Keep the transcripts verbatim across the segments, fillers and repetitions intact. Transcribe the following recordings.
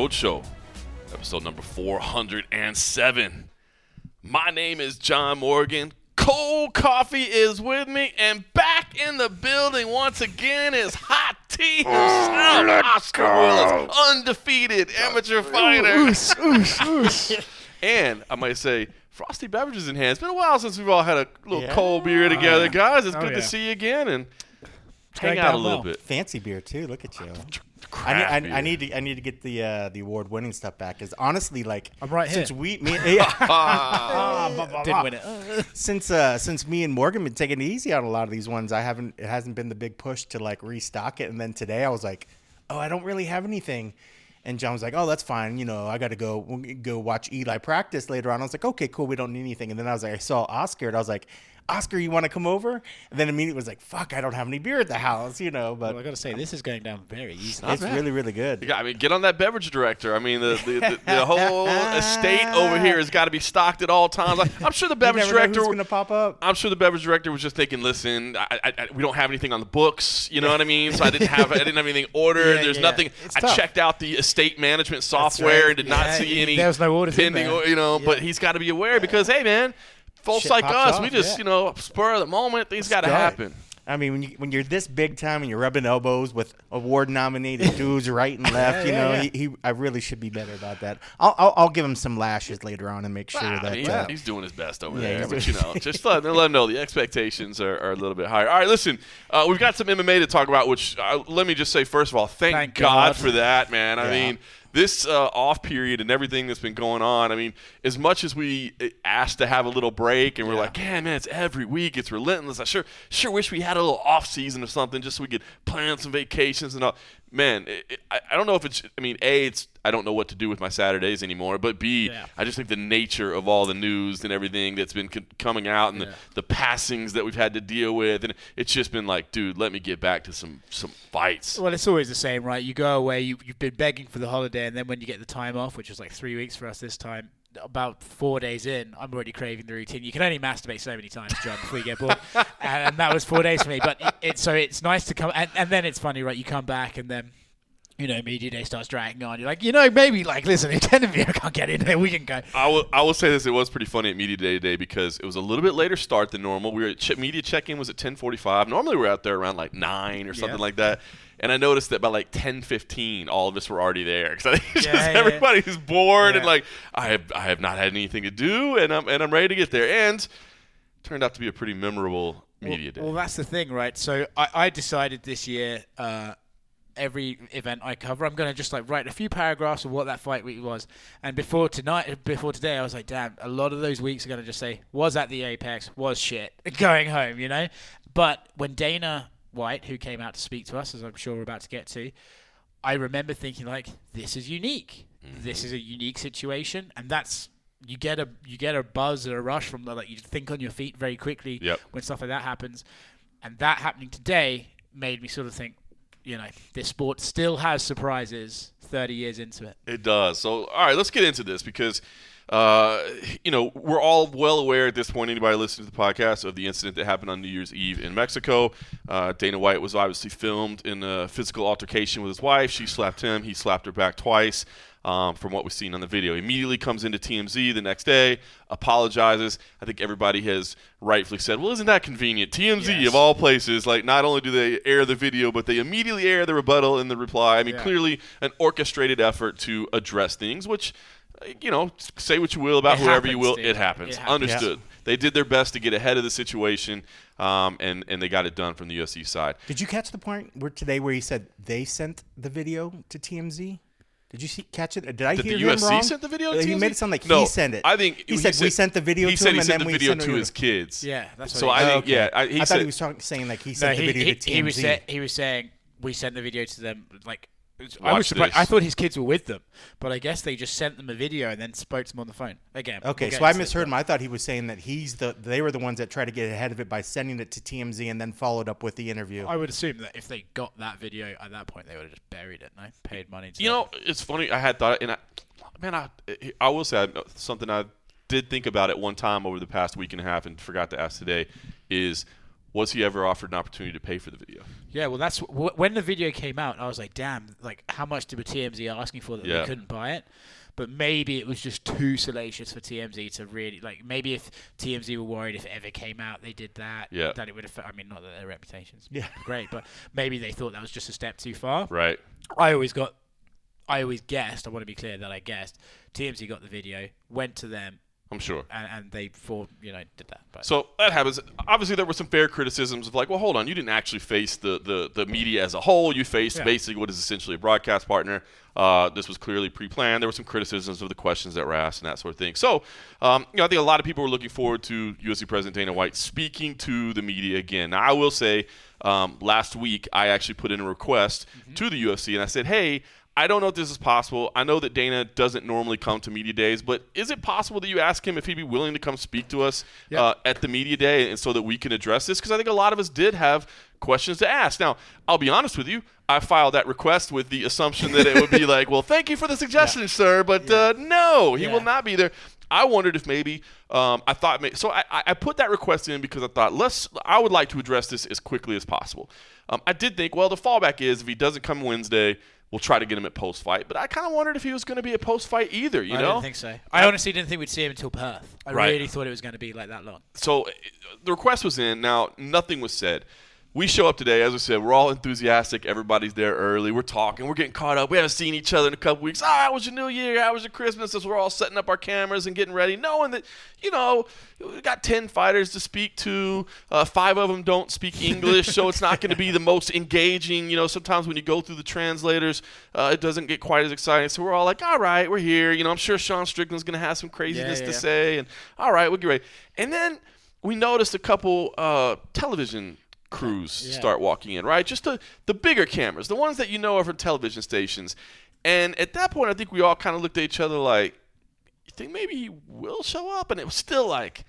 Roadshow, episode number four hundred seven. My name is John Morgan. Cold coffee is with me, and back in the building once again is Hot Tea himself, Oscar Willis, undefeated amateur fighter. Oosh, oosh, oosh. And I might say, frosty beverages in hand. It's been a while since we've all had a little Yeah. cold beer together, yeah. guys. It's Oh, good yeah. to see you again and hang going out a down little well. bit. Fancy beer too. Look at you. I Craft need, I, I beer. need to I need to get the uh, the award winning stuff back. Cause honestly, like I'm right since here. we me yeah, Didn't win it. since uh, since me and Morgan been taking it easy on a lot of these ones, I haven't it hasn't been the big push to like restock it. And then today I was like, oh, I don't really have anything. And John was like, oh, that's fine. You know, I got to go go watch Eli practice later on. I was like, okay, cool. We don't need anything. And then I was like, I saw Oscar, and I was like, Oscar, you want to come over? And then immediately was like, fuck, I don't have any beer at the house, you know. But Well, I got to say, this is going down very easily. it's bad. really, really good. Yeah, I mean, get on that beverage director. I mean, the the, the, the whole estate over here has got to be stocked at all times. Like, I'm sure the You beverage never know director. who's gonna pop up. I'm sure the beverage director was just thinking, "Listen, I, I, I, we don't have anything on the books. You know what I mean? So I didn't have I didn't have anything ordered. Yeah, There's yeah. nothing. It's I tough. checked out the estate management software right. and did not Yeah, see any there was no orders in pending. there. You know, Yeah. but he's got to be aware because, hey, man, folks Shit like pops us, off, we just yeah. you know spur of the moment. Things got to Right. happen. I mean, when you when you're this big time and you're rubbing elbows with award nominated dudes right and left, you Yeah, know, yeah. He, he I really should be better about that. I'll I'll, I'll give him some lashes later on and make sure Ah, that. he's, uh, he's doing his best over Yeah, there, he's but doing- you know, just let, let him know the expectations are, are a little bit higher. All right, listen, uh, we've got some M M A to talk about, which uh, let me just say first of all, thank, Thank God, God. for that, man. I Yeah. mean, this uh, off period and everything that's been going on. I mean, as much as we asked to have a little break, and we're Yeah. like, yeah, man, it's every week, it's relentless. I sure sure wish we had a little off season or something, just so we could plan some vacations and all. Man, it, it, I, I don't know if it's. I mean, a, it's. I don't know what to do with my Saturdays anymore. But b, Yeah. I just think the nature of all the news and everything that's been c- coming out and Yeah. the, the passings that we've had to deal with, and it's just been like, dude, let me get back to some some fights. Well, it's always the same, right? You go away, you, you've been begging for the holiday, and then when you get the time off, which was like three weeks for us this time, about four days in, I'm already craving the routine. You can only masturbate so many times, John, before you get bored. and, and that was four days for me. But it, it, so it's nice to come, and, and then it's funny, right? You come back, and then, you know, media day starts dragging on. You're like, you know, maybe, like, listen, if ten of you can't get in there, we can go. I will, I will say this. It was pretty funny at Media Day today because it was a little bit later start than normal. We were at ch- media check-in was at ten forty-five. Normally we're out there around like nine or something Yeah. like that. And I noticed that by like ten fifteen, all of us were already there because I think it's Yeah, just yeah, yeah. everybody's bored and Yeah. like I have I have not had anything to do and I'm and I'm ready to get there. And turned out to be a pretty memorable media well, day. Well, that's the thing, right? So I, I decided this year, uh, every event I cover, I'm going to just like write a few paragraphs of what that fight week was. And before tonight, before today, I was like, damn, a lot of those weeks are going to just say, was at the Apex, was shit, going home, you know? But when Dana White, who came out to speak to us, as I'm sure we're about to get to, I remember thinking like, this is unique. Mm-hmm. This is a unique situation. And that's, you get a you get a buzz or a rush from the, like, you think on your feet very quickly Yep. when stuff like that happens. And that happening today made me sort of think, you know, this sport still has surprises thirty years into it. It does. So, all right, let's get into this because, uh, you know, we're all well aware at this point, anybody listening to the podcast, of the incident that happened on New Year's Eve in Mexico. Uh, Dana White was obviously filmed in a physical altercation with his wife. She slapped him. He slapped her back twice. Um, from what we've seen on the video, immediately comes into T M Z the next day, apologizes. I think everybody has rightfully said, well, isn't that convenient? T M Z, Yes. of all places, like not only do they air the video, but they immediately air the rebuttal and the reply. I mean, Yeah. clearly an orchestrated effort to address things, which, you know, say what you will about It whoever you happens, will, dude. it happens. It happens. Understood. They did their best to get ahead of the situation, um, and, and they got it done from the U F C side. Did you catch the point where today where he said they sent the video to T M Z? Did you see, catch it? Did I Did hear the him U F C wrong? sent the video to Uh, T M Z? He made it sound like No, he sent it. I think he, said we sent the video he to said him, he and sent then the we video sent to it- his kids. Yeah, that's what So he I said. think, okay. yeah, I, he I said thought he was talking, saying like he No, sent he, the video he, to T M Z. he was say, he was saying we sent the video to them like I Watch was surprised. this. I thought his kids were with them, but I guess they just sent them a video and then spoke to them on the phone. Again, Okay, we'll get so I into this, misheard but- him. I thought he was saying that he's the they were the ones that tried to get ahead of it by sending it to T M Z and then followed up with the interview. I would assume that if they got that video at that point, they would have just buried it, no? Paid money to You know, it's funny. I had thought, and I, man, I, I will say I, something I did think about at one time over the past week and a half, and forgot to ask today, is was he ever offered an opportunity to pay for the video? Yeah, well, that's w- when the video came out. I was like, damn, like how much did T M Z asking for that Yeah. they couldn't buy it? But maybe it was just too salacious for T M Z to really like. Maybe if T M Z were worried if it ever came out, they did that. Yeah. That it would have. I mean, not that their reputation's Yeah. great, but maybe they thought that was just a step too far. Right. I always got. I always guessed. I want to be clear that I guessed. T M Z got the video, went to them, I'm sure. and, and they for you know did that. But So that happens. Obviously, there were some fair criticisms of like, well, hold on, you didn't actually face the the, the media as a whole. You faced Yeah. basically what is essentially a broadcast partner. Uh, this was clearly pre-planned. There were some criticisms of the questions that were asked and that sort of thing. So, um, you know, I think a lot of people were looking forward to U F C President Dana White speaking to the media again. Now, I will say, um, last week I actually put in a request mm-hmm. to the U F C, and I said, hey, I don't know if this is possible. I know that Dana doesn't normally come to media days, but is it possible that you ask him if he'd be willing to come speak to us Yep. uh, at the media day, and so that we can address this? Because I think a lot of us did have questions to ask. Now, I'll be honest with you. I filed that request with the assumption that it would be like, well, thank you for the suggestion, yeah. sir, but yeah. uh, no, he yeah. will not be there. I wondered if maybe um, I thought may- so. I, I put that request in because I thought let's. I would like to address this as quickly as possible. Um, I did think, well, the fallback is if he doesn't come Wednesday, we'll try to get him at post-fight. But I kind of wondered if he was going to be at post-fight either, you I know? didn't think so. I honestly didn't think we'd see him until Perth. I Right. really thought it was going to be like that long. So the request was in. Now, nothing was said. We show up today, as I said, we're all enthusiastic. Everybody's there early. We're talking. We're getting caught up. We haven't seen each other in a couple weeks. Ah, oh, how was your New Year? How was your Christmas? As we're all setting up our cameras and getting ready, knowing that, you know, we got ten fighters to speak to. Uh, five of them don't speak English, so it's not going to be the most engaging. You know, sometimes when you go through the translators, uh, it doesn't get quite as exciting. So we're all like, all right, we're here. You know, I'm sure Sean Strickland's going to have some craziness yeah, yeah, to yeah. say. And all right, we'll get ready. And then we noticed a couple uh, television crews yeah. start walking in, right? Just the, the bigger cameras, the ones that you know are from television stations. And at that point, I think we all kind of looked at each other like, you think maybe he will show up? And it was still like,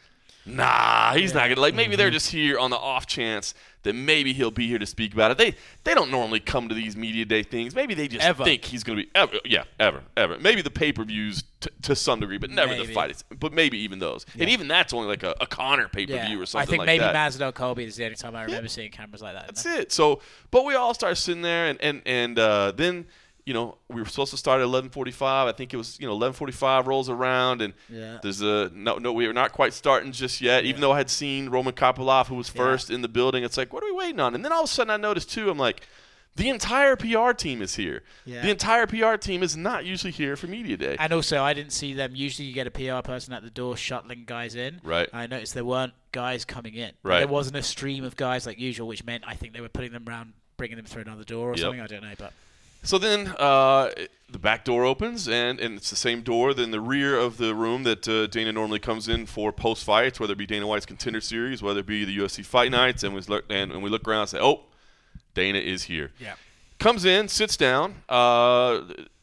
nah, he's yeah. not going to. Like, maybe Mm-hmm. they're just here on the off chance that maybe he'll be here to speak about it. They they don't normally come to these media day things. Maybe they just Ever. think he's going to be ever. Yeah, ever, ever. Maybe the pay-per-views t- to some degree, but never Maybe. the fights. But maybe even those. Yeah. And even that's only like a, a Connor pay-per-view Yeah. or something I think like maybe that. Masvidal Colby is the only time I remember seeing cameras like that. That's it. So, but we all started sitting there, and and and uh, then you know we were supposed to start at eleven forty-five. I think it was you know eleven forty-five rolls around, and Yeah. there's a no no we were not quite starting just yet. Even though I had seen Roman Kopylov, who was first in the building, it's like, what are we waiting on? And then all of a sudden I noticed too. I'm like, the entire P R team is here. Yeah. The entire P R team is not usually here for media day. And also, I didn't see them. Usually, you get a P R person at the door shuttling guys in. Right. I noticed there weren't guys coming in. Right. There wasn't a stream of guys like usual, which meant I think they were putting them around, bringing them through another door or Yep. something. I don't know, but So then uh, the back door opens, and, and it's the same door in the rear of the room that uh, Dana normally comes in for post-fights, whether it be Dana White's Contender Series, whether it be the U F C Fight Nights, and we look, and, and we look around and say, oh, Dana is here. yeah. Comes in, sits down. Uh,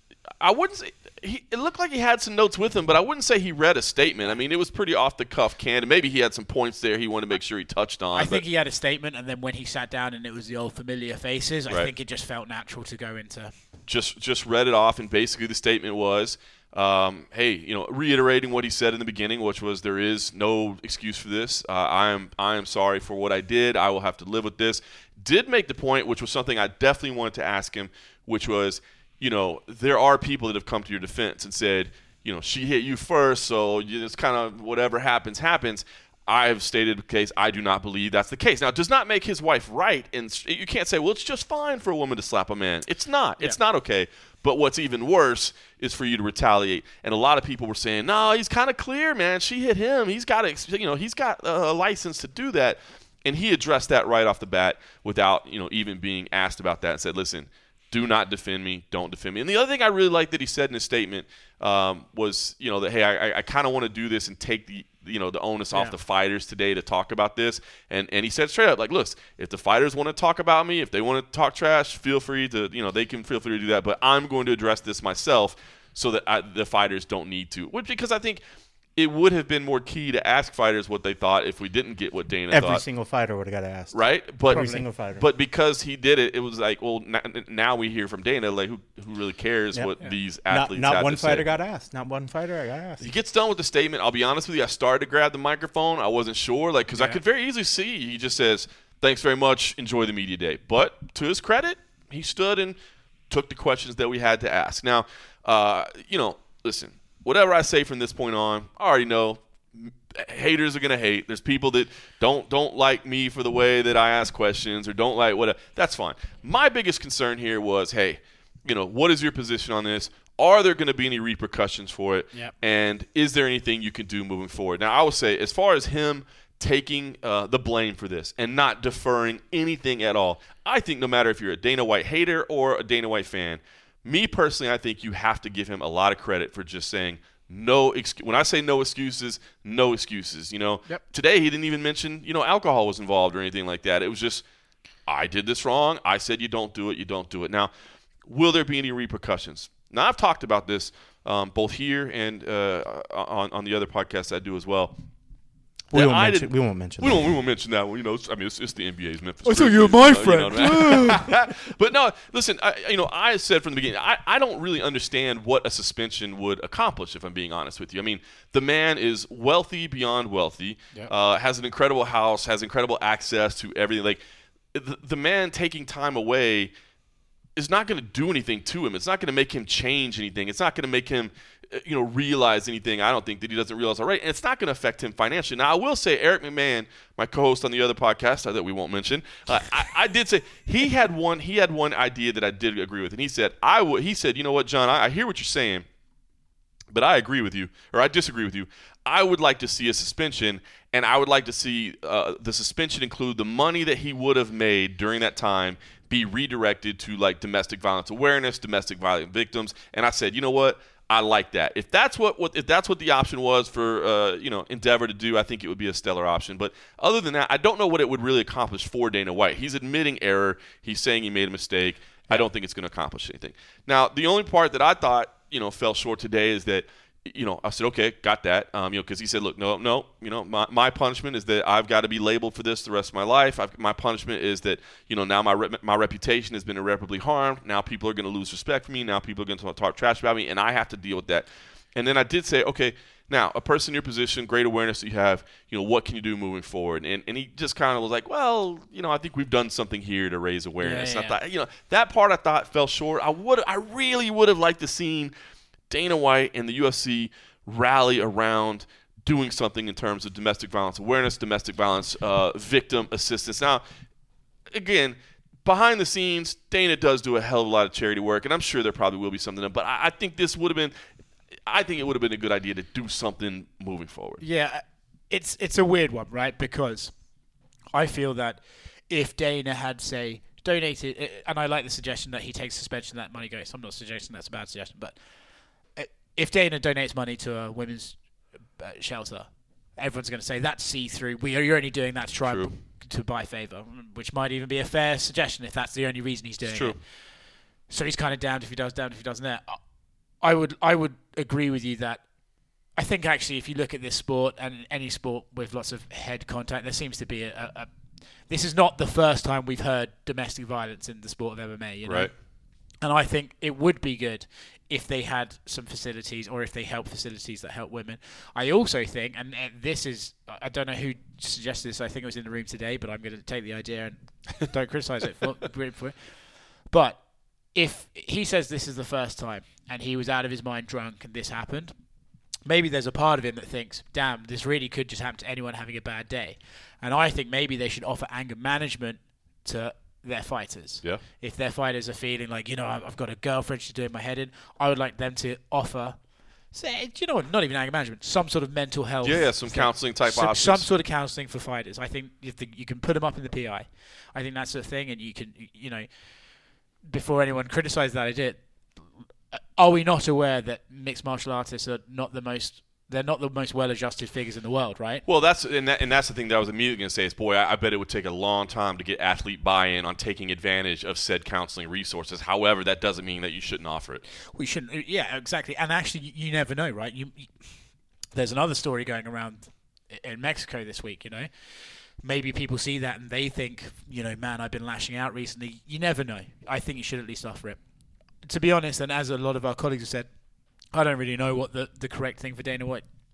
I wouldn't say he, it looked like he had some notes with him, but I wouldn't say he read a statement. I mean, it was pretty off the cuff, candid. Maybe he had some points there he wanted to make sure he touched on. I but- think he had a statement, and then when he sat down and it was the old familiar faces, I Right. think it just felt natural to go into. just just read it off, and basically the statement was, um, hey, you know, reiterating what he said in the beginning, which was there is no excuse for this. Uh, I am I am sorry for what I did. I will have to live with this. Did make the point, which was something I definitely wanted to ask him, which was, you know, there are people that have come to your defense and said, you know, she hit you first, so it's kind of whatever happens, happens. I have stated the case. I do not believe that's the case. Now, it does not make his wife right, and you can't say, well, it's just fine for a woman to slap a man. It's not. It's Yeah. not okay. But what's even worse is for you to retaliate. And a lot of people were saying, no, he's kind of clear, man. She hit him. He's got, a, you know, he's got a license to do that. And he addressed that right off the bat without, you know, even being asked about that and said, listen, do not defend me. Don't defend me. And the other thing I really liked that he said in his statement um, was, you know, that, hey, I, I kind of want to do this and take the, you know, the onus off Yeah. the fighters today to talk about this. And and he said straight up, like, look, if the fighters want to talk about me, if they want to talk trash, feel free to, you know, they can feel free to do that. But I'm going to address this myself so that I, the fighters don't need to. Which, because I think it would have been more key to ask fighters what they thought if we didn't get what Dana Every thought. single fighter would have got asked. Right, but Every single fighter. but because he did it, it was like, well, n- now we hear from Dana, like, who who really cares Yep. what Yeah. these Not, athletes not have one to fighter say. got asked. Not one fighter got asked. He gets done with the statement. I'll be honest with you, I started to grab the microphone. I wasn't sure, like, because I Yeah. could very easily see he just says, thanks very much. Enjoy the media day. But to his credit, he stood and took the questions that we had to ask. Now, uh, you know, listen, whatever I say from this point on, I already know haters are going to hate. There's people that don't don't like me for the way that I ask questions or don't like whatever. That's fine. My biggest concern here was, hey, you know, what is your position on this? Are there going to be any repercussions for it? Yep. And is there anything you can do moving forward? Now, I will say, as far as him taking uh, the blame for this and not deferring anything at all, I think no matter if you're a Dana White hater or a Dana White fan, me personally, I think you have to give him a lot of credit for just saying no excuse. When I say no excuses, no excuses. You know, yep. Today he didn't even mention, you know, alcohol was involved or anything like that. It was just, I did this wrong. I said you don't do it. You don't do it. Now, will there be any repercussions? Now, I've talked about this um, both here and uh, on, on the other podcasts I do as well. We won't, I mention, we won't mention we that. Won't, we won't mention that one. You know, it's, I mean, it's, it's the N B A's Memphis. I thought you were Grizzlies, my you know, friend. you know but no, listen, I, you know, I said from the beginning, I, I don't really understand what a suspension would accomplish, if I'm being honest with you. I mean, the man is wealthy beyond wealthy, Yep. uh, has an incredible house, has incredible access to everything. Like, the, the man taking time away is not going to do anything to him. It's not going to make him change anything. It's not going to make him, you know, realize anything. I don't think that he doesn't realize already. And it's not going to affect him financially. Now, I will say Eric McMahon, my co-host on the other podcast that we won't mention, uh, I, I did say he had one. He had one idea that I did agree with, and he said, "I would." He said, "You know what, John? I, I hear what you're saying, but I agree with you, or I disagree with you. I would like to see a suspension, and I would like to see uh, the suspension include the money that he would have made during that time be redirected to like domestic violence awareness, domestic violence victims." And I said, you know what? I like that. If that's what, what if that's what the option was for uh, you know Endeavor to do, I think it would be a stellar option. But other than that, I don't know what it would really accomplish for Dana White. He's admitting error. He's saying he made a mistake. I don't think it's going to accomplish anything. Now, the only part that I thought you know fell short today is that. You know, I said, okay, got that. Um, you know, because he said, look, no, no, you know, my, my punishment is that I've got to be labeled for this the rest of my life. I've, my punishment is that, you know, now my re- my reputation has been irreparably harmed. Now people are going to lose respect for me. Now people are going to talk trash about me, and I have to deal with that. And then I did say, okay, now a person in your position, great awareness that you have, you know, what can you do moving forward? And and he just kind of was like, well, you know, I think we've done something here to raise awareness. Yeah, yeah. I thought, you know, that part I thought fell short. I would, I really would have liked to seen Dana White and the U F C rally around doing something in terms of domestic violence awareness, domestic violence uh, victim assistance. Now, again, behind the scenes, Dana does do a hell of a lot of charity work, and I'm sure there probably will be something. But I, I think this would have been, I think it would have been a good idea to do something moving forward. Yeah, it's it's a weird one, right? Because I feel that if Dana had, say, donated, and I like the suggestion that he takes suspension, that money goes. I'm not suggesting that's a bad suggestion, but if Dana donates money to a women's shelter, everyone's going to say that's see-through. We are, you're only doing that to try True. to buy favor, which might even be a fair suggestion if that's the only reason he's doing It's true. it. So he's kind of damned if he does, damned if he doesn't. There, I would, I would agree with you that I think actually, if you look at this sport and any sport with lots of head contact, there seems to be a. a, a this is not the first time we've heard domestic violence in the sport of M M A, you know? Right. And I think it would be good if they had some facilities or if they help facilities that help women. I also think, and, and this is, I don't know who suggested this, I think it was in the room today, but I'm going to take the idea and don't criticize it for, for it. But if he says this is the first time and he was out of his mind drunk and this happened, maybe there's a part of him that thinks, damn, this really could just happen to anyone having a bad day. And I think maybe they should offer anger management to their fighters. Yeah. If their fighters are feeling like, you know, I've got a girlfriend, she's doing my head in, I would like them to offer, say, you know what, not even anger management, some sort of mental health. Yeah, yeah, some thing. counseling type some, options. Some sort of counseling for fighters. I think if the, you can put them up in the P I. I think that's the thing, and you can, you know, before anyone criticizes that idea, are we not aware that mixed martial artists are not the most They're not the most well-adjusted figures in the world, right? Well, that's and, that, and that's the thing that I was immediately going to say is, boy, I, I bet it would take a long time to get athlete buy-in on taking advantage of said counseling resources. However, that doesn't mean that you shouldn't offer it. We shouldn't. Yeah, exactly. And actually, you, you never know, right? You, you, there's another story going around in Mexico this week, you know. Maybe people see that and they think, you know, man, I've been lashing out recently. You never know. I think you should at least offer it. To be honest, and as a lot of our colleagues have said, I don't really know what the, the correct thing for Dana White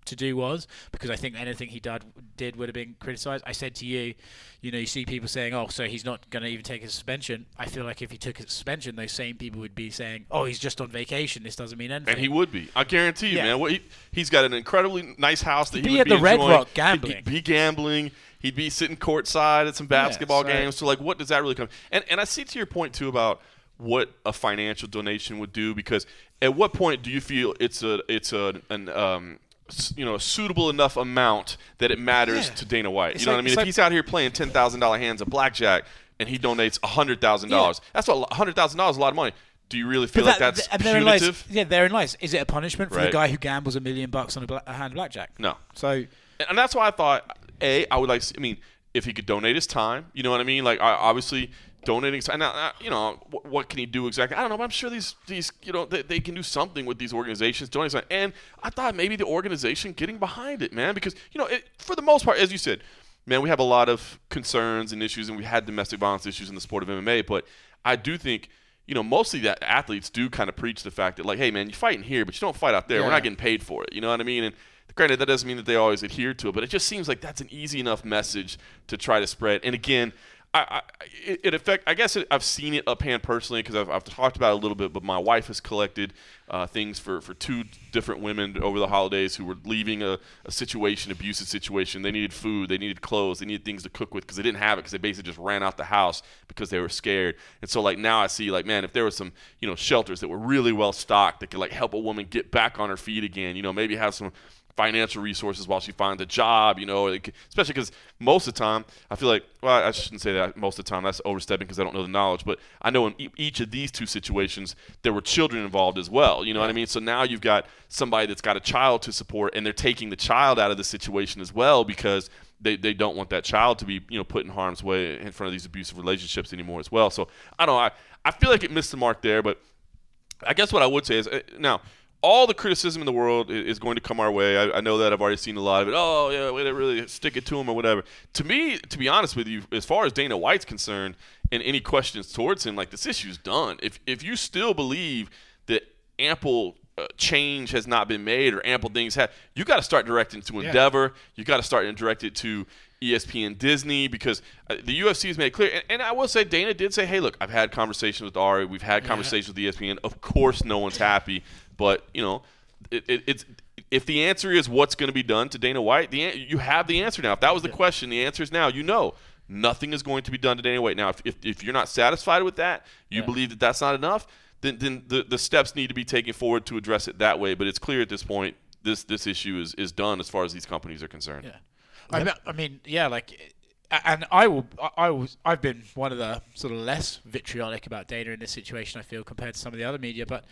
to do was, because I think anything he did did would have been criticised. I said to you, you know, you see people saying, oh, so he's not going to even take a suspension. I feel like if he took a suspension, those same people would be saying, oh, he's just on vacation. This doesn't mean anything. And he would be. I guarantee you, Yeah. man. What he, he's got an incredibly nice house that He'd he be would at the Red enjoying. Rock gambling. He'd, he'd be gambling. He'd be sitting courtside at some basketball so- games. So, like, what does that really come? And and I see to your point too about what a financial donation would do, because at what point do you feel it's a it's a an um s- you know a suitable enough amount that it matters Yeah. to Dana White? It's You know like- what I mean? it's If like- he's out here playing ten thousand dollar hands of blackjack and he donates a hundred thousand dollars, that's what a hundred thousand dollars is a lot of money. Do you really feel But like that- that's and therein lies- punitive? yeah, therein lies. Is it a punishment for Right. the guy who gambles a million bucks on a, bla- a hand of blackjack? No. So And- And that's why I thought, A, I would like to, I mean, if he could donate his time, you know what I mean? Like, I, obviously, donating time. Now, now, you know, what, what can he do exactly? I don't know, but I'm sure these, these you know, they, they can do something with these organizations, donating time. And I thought maybe the organization getting behind it, man, because, you know, it, for the most part, as you said, man, we have a lot of concerns and issues, and we had domestic violence issues in the sport of M M A, but I do think, you know, mostly that athletes do kind of preach the fact that, like, hey, man, you're fighting here, but you don't fight out there. We're Yeah. not getting paid for it. You know what I mean? And granted, that doesn't mean that they always adhere to it, but it just seems like that's an easy enough message to try to spread. And again, I, I it, it affect. I guess it, I've seen it uphand personally because I've, I've talked about it a little bit. But my wife has collected uh, things for, for two different women over the holidays who were leaving a, a situation, abusive situation. They needed food, they needed clothes, they needed things to cook with because they didn't have it because they basically just ran out the house because they were scared. And so like now I see like, man, if there were some you know shelters that were really well stocked that could like help a woman get back on her feet again, you know, maybe have some financial resources while she finds a job, you know, like, especially because most of the time, I feel like, well, I shouldn't say that most of the time, that's overstepping because I don't know the knowledge, but I know in e- each of these two situations, there were children involved as well, you know what I mean? So now you've got somebody that's got a child to support, and they're taking the child out of the situation as well because they, they don't want that child to be, you know, put in harm's way in front of these abusive relationships anymore as well. So, I don't know, I, I feel like it missed the mark there, but I guess what I would say is, uh, now, all the criticism in the world is going to come our way. I, I know that I've already seen a lot of it. Oh, yeah, we didn't really stick it to him or whatever. To me, to be honest with you, as far as Dana White's concerned and any questions towards him, like this issue's done. If if you still believe that ample uh, change has not been made or ample things have, you got to start directing to Endeavor. You got to start and direct it to E S P N Disney because uh, the U F C has made it clear. And, and I will say Dana did say, hey, look, I've had conversations with Ari. We've had Yeah. conversations with E S P N. Of course no one's happy. But, you know, it, it, it's if the answer is what's going to be done to Dana White, the an- you have the answer now. If that was the question, the answer is now. You know nothing is going to be done to Dana White. Now, if, if, if you're not satisfied with that, you Yeah. believe that that's not enough, then, then the, the steps need to be taken forward to address it that way. But it's clear at this point this this issue is, is done as far as these companies are concerned. Yeah, I mean, I mean, yeah, like, and I will, I was, I've been one of the sort of less vitriolic about Dana in this situation. I feel compared to some of the other media, but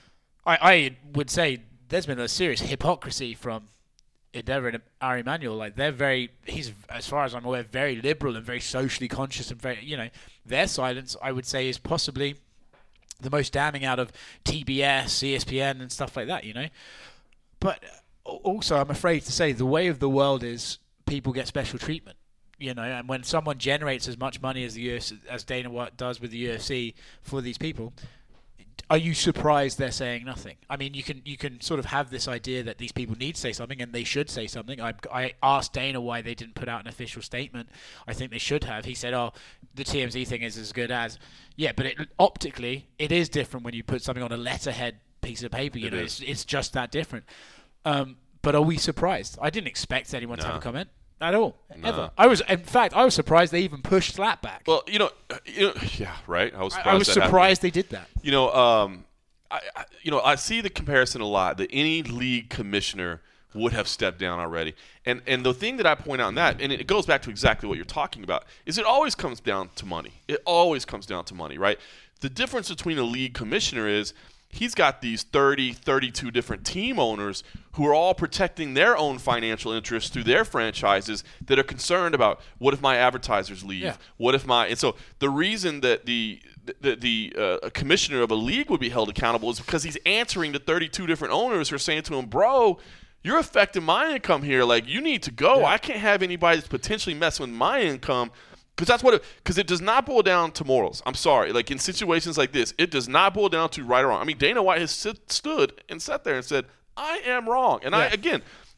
I, I would say there's been a serious hypocrisy from Endeavor and Ari Emanuel. Like they're very, he's as far as I'm aware, very liberal and very socially conscious and very, you know, their silence I would say is possibly the most damning out of T B S, E S P N, and stuff like that. You know, but also I'm afraid to say the way of the world is people get special treatment. You know, and when someone generates as much money as the U F C, as Dana White does with the U F C for these people, are you surprised they're saying nothing? I mean, you can you can sort of have this idea that these people need to say something and they should say something. I, I asked Dana why they didn't put out an official statement. I think they should have. He said, oh, the T M Z thing is as good as. Yeah, but it, optically, it is different when you put something on a letterhead piece of paper. You It know, is. it's, it's just that different. Um, but are we surprised? I didn't expect anyone to No. have a comment at all, No. ever. I was, in fact, I was surprised they even pushed Slap back. Well, you know, uh, you know, yeah, right. I was surprised. I, I was that happened. surprised they did that. You know, um, I, I, you know, I see the comparison a lot that any league commissioner would have stepped down already. And and the thing that I point out in that, and it goes back to exactly what you're talking about, is it always comes down to money. It always comes down to money, right? The difference between a league commissioner is he's got these thirty, thirty-two different team owners who are all protecting their own financial interests through their franchises that are concerned about what if my advertisers leave? Yeah. What if my – and so the reason that the the, the uh, commissioner of a league would be held accountable is because he's answering to thirty-two different owners who are saying to him, bro, you're affecting my income here. Like, you need to go. Yeah. I can't have anybody that's potentially messing with my income. Because that's what it, because it does not boil down to morals. I'm sorry. Like in situations like this, it does not boil down to right or wrong. I mean, Dana White has sit, stood and sat there and said, I am wrong. And I, Yeah. again,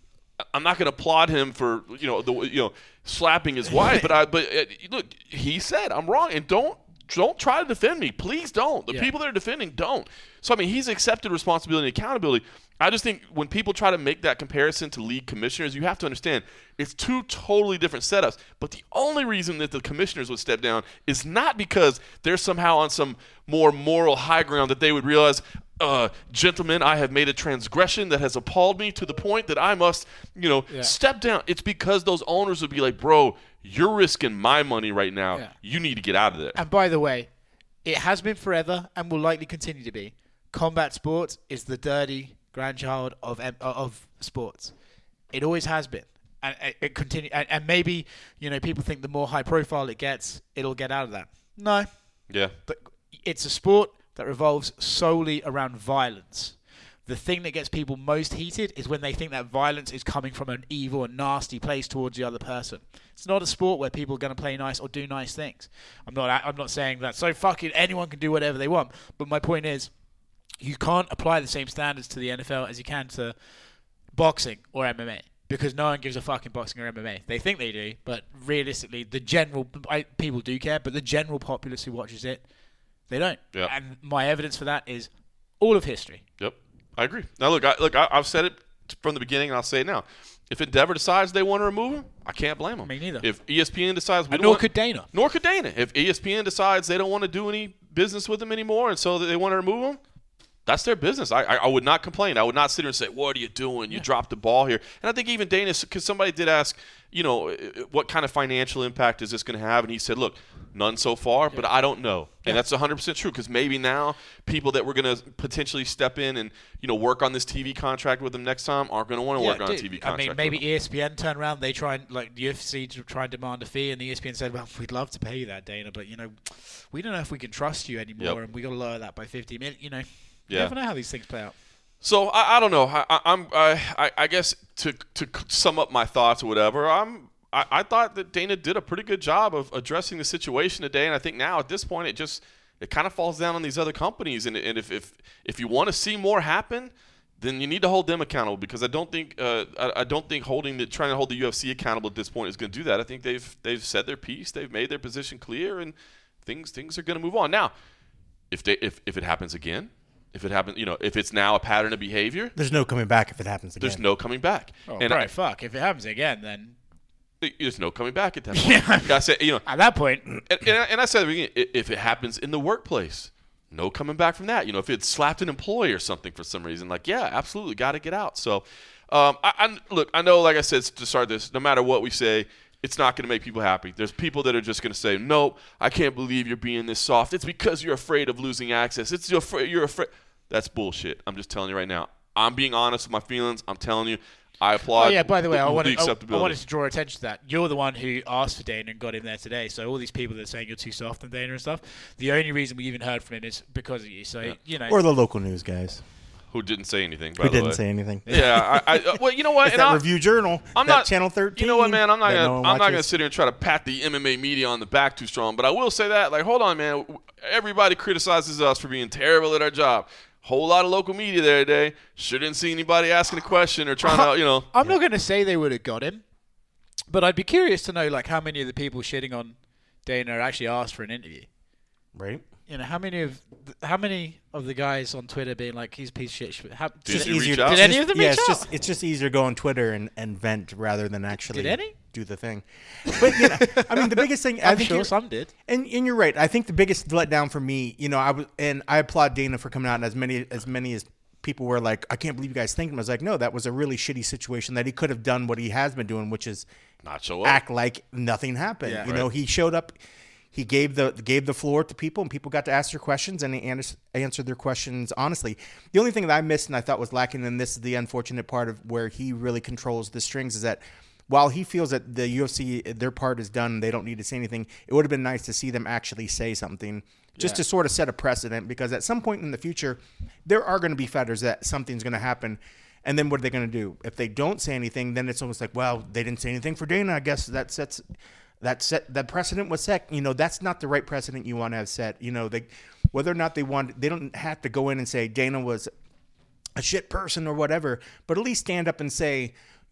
I'm not going to applaud him for you know the you know slapping his wife, but I but uh, look, he said I'm wrong, and don't don't try to defend me, please don't. The Yeah. people that are defending don't. So I mean, he's accepted responsibility and accountability. I just think when people try to make that comparison to league commissioners, you have to understand it's two totally different setups. But the only reason that the commissioners would step down is not because they're somehow on some more moral high ground that they would realize, uh, gentlemen, I have made a transgression that has appalled me to the point that I must, you know, Yeah. step down. It's because those owners would be like, bro, you're risking my money right now. Yeah. You need to get out of there. And by the way, it has been forever and will likely continue to be. Combat sports is the dirty grandchild of of sports. It always has been, and it, it continue. And, and maybe you know people think the more high profile it gets, it'll get out of that. No, Yeah. but it's a sport that revolves solely around violence. The thing that gets people most heated is when they think that violence is coming from an evil and nasty place towards the other person. It's not a sport where people are going to play nice or do nice things. I'm not. I'm not saying that. So fucking anyone can do whatever they want. But my point is, you can't apply the same standards to the N F L as you can to boxing or M M A because no one gives a fuck in boxing or M M A. They think they do, but realistically, the general I, people do care, but the general populace who watches it, they don't. Yep. And my evidence for that is all of history. Yep, I agree. Now, look, I, look, I, I've said it from the beginning, and I'll say it now. If Endeavor decides they want to remove him, I can't blame them. Me neither. If E S P N decides we And don't nor want, could Dana. nor could Dana. If E S P N decides they don't want to do any business with him anymore, and so they want to remove him, that's their business. I, I I would not complain. I would not sit here and say, "What are you doing? You Yeah. dropped the ball here." And I think even Dana, because somebody did ask, you know, what kind of financial impact is this going to have? And he said, "Look, none so far, but I don't know." And Yeah. that's one hundred percent true because maybe now people that were going to potentially step in and you know work on this T V contract with them next time aren't going to want to work on a dude, T V I contract. mean, with maybe them. E S P N turned around. They try and like the U F C to try and demand a fee, and the E S P N said, "Well, we'd love to pay you that, Dana, but you know, we don't know if we can trust you anymore, Yep. and we got to lower that by fifty million." You know, Yeah. you never know how these things play out. So I, I don't know. I, I, I'm I, I- I guess to to sum up my thoughts or whatever, I'm I, I thought that Dana did a pretty good job of addressing the situation today, and I think now at this point it just it kind of falls down on these other companies, and, and if if if you want to see more happen, then you need to hold them accountable because I don't think uh, I, I don't think holding the trying to hold the U F C accountable at this point is going to do that. I think they've they've said their piece, they've made their position clear, and things things are going to move on. Now, if they if if it happens again. If it happens, you know, if it's now a pattern of behavior, There's no coming back if it happens again. there's no coming back. Oh, and right, I, fuck. If it happens again, then there's no coming back at that point. Yeah. I said, you know, at that point, and, and, I, and I said at the beginning, if it happens in the workplace, no coming back from that. You know, if it slapped an employee or something for some reason, like, yeah, absolutely, got to get out. So, um, I, I look, I know, like I said to start this, no matter what we say, it's not going to make people happy. There's people that are just going to say, nope, I can't believe you're being this soft. It's because you're afraid of losing access. It's you're afraid. You're afraid. That's bullshit. I'm just telling you right now. I'm being honest with my feelings. I'm telling you, I applaud. oh yeah. By the way, I the wanted, I, I acceptability. wanted to draw attention to that. You're the one who asked for Dana and got him there today. So all these people that are saying you're too soft on Dana and stuff, the only reason we even heard from him is because of you. So Yeah. you know, Or the local news guys Who didn't say anything? By who the didn't way. say anything. Yeah, I, I uh, well, you know what? It's And that I- Review Journal. I'm that not Channel thirteen. You know what, man? I'm not that gonna no one I'm not gonna watches. sit here and try to pat the M M A media on the back too strong. But I will say that, like, hold on, man. Everybody criticizes us for being terrible at our job. Whole lot of local media there today. Sure didn't see anybody asking a question or trying to, you know. I'm not going to say they would have got him, but I'd be curious to know like how many of the people shitting on Dana actually asked for an interview. Right. You know, how many of th- how many of the guys on Twitter being like, he's a piece of shit. sh- How, Did It's you easier reach to- out? Did it's any just- of them yeah, reach it's out? just it's just easier to go on Twitter and, and vent rather than actually Did any? do the thing. But you know, I mean, the biggest thing I I'm think sure you're- some did. And, and you're right. I think the biggest letdown for me, you know, I was, and I applaud Dana for coming out, and as many as many as people were like, I can't believe you guys think. I was like, no, that was a really shitty situation that he could have done what he has been doing, which is Not show up. act like nothing happened. Yeah. you know, Right. he showed up, he gave the gave the floor to people, and people got to ask their questions, and he ans- answered their questions honestly. The only thing that I missed and I thought was lacking, and this is the unfortunate part of where he really controls the strings, is that while he feels that the U F C, their part is done, they don't need to say anything, it would have been nice to see them actually say something just Yeah. to sort of set a precedent, because at some point in the future, there are going to be fighters that something's going to happen. And then what are they going to do? If they don't say anything, then it's almost like, well, they didn't say anything for Dana. I guess that sets that set that precedent was set. You know, that's not the right precedent you want to have set. You know, they whether or not they want, they don't have to go in and say Dana was a shit person or whatever, but at least stand up and say,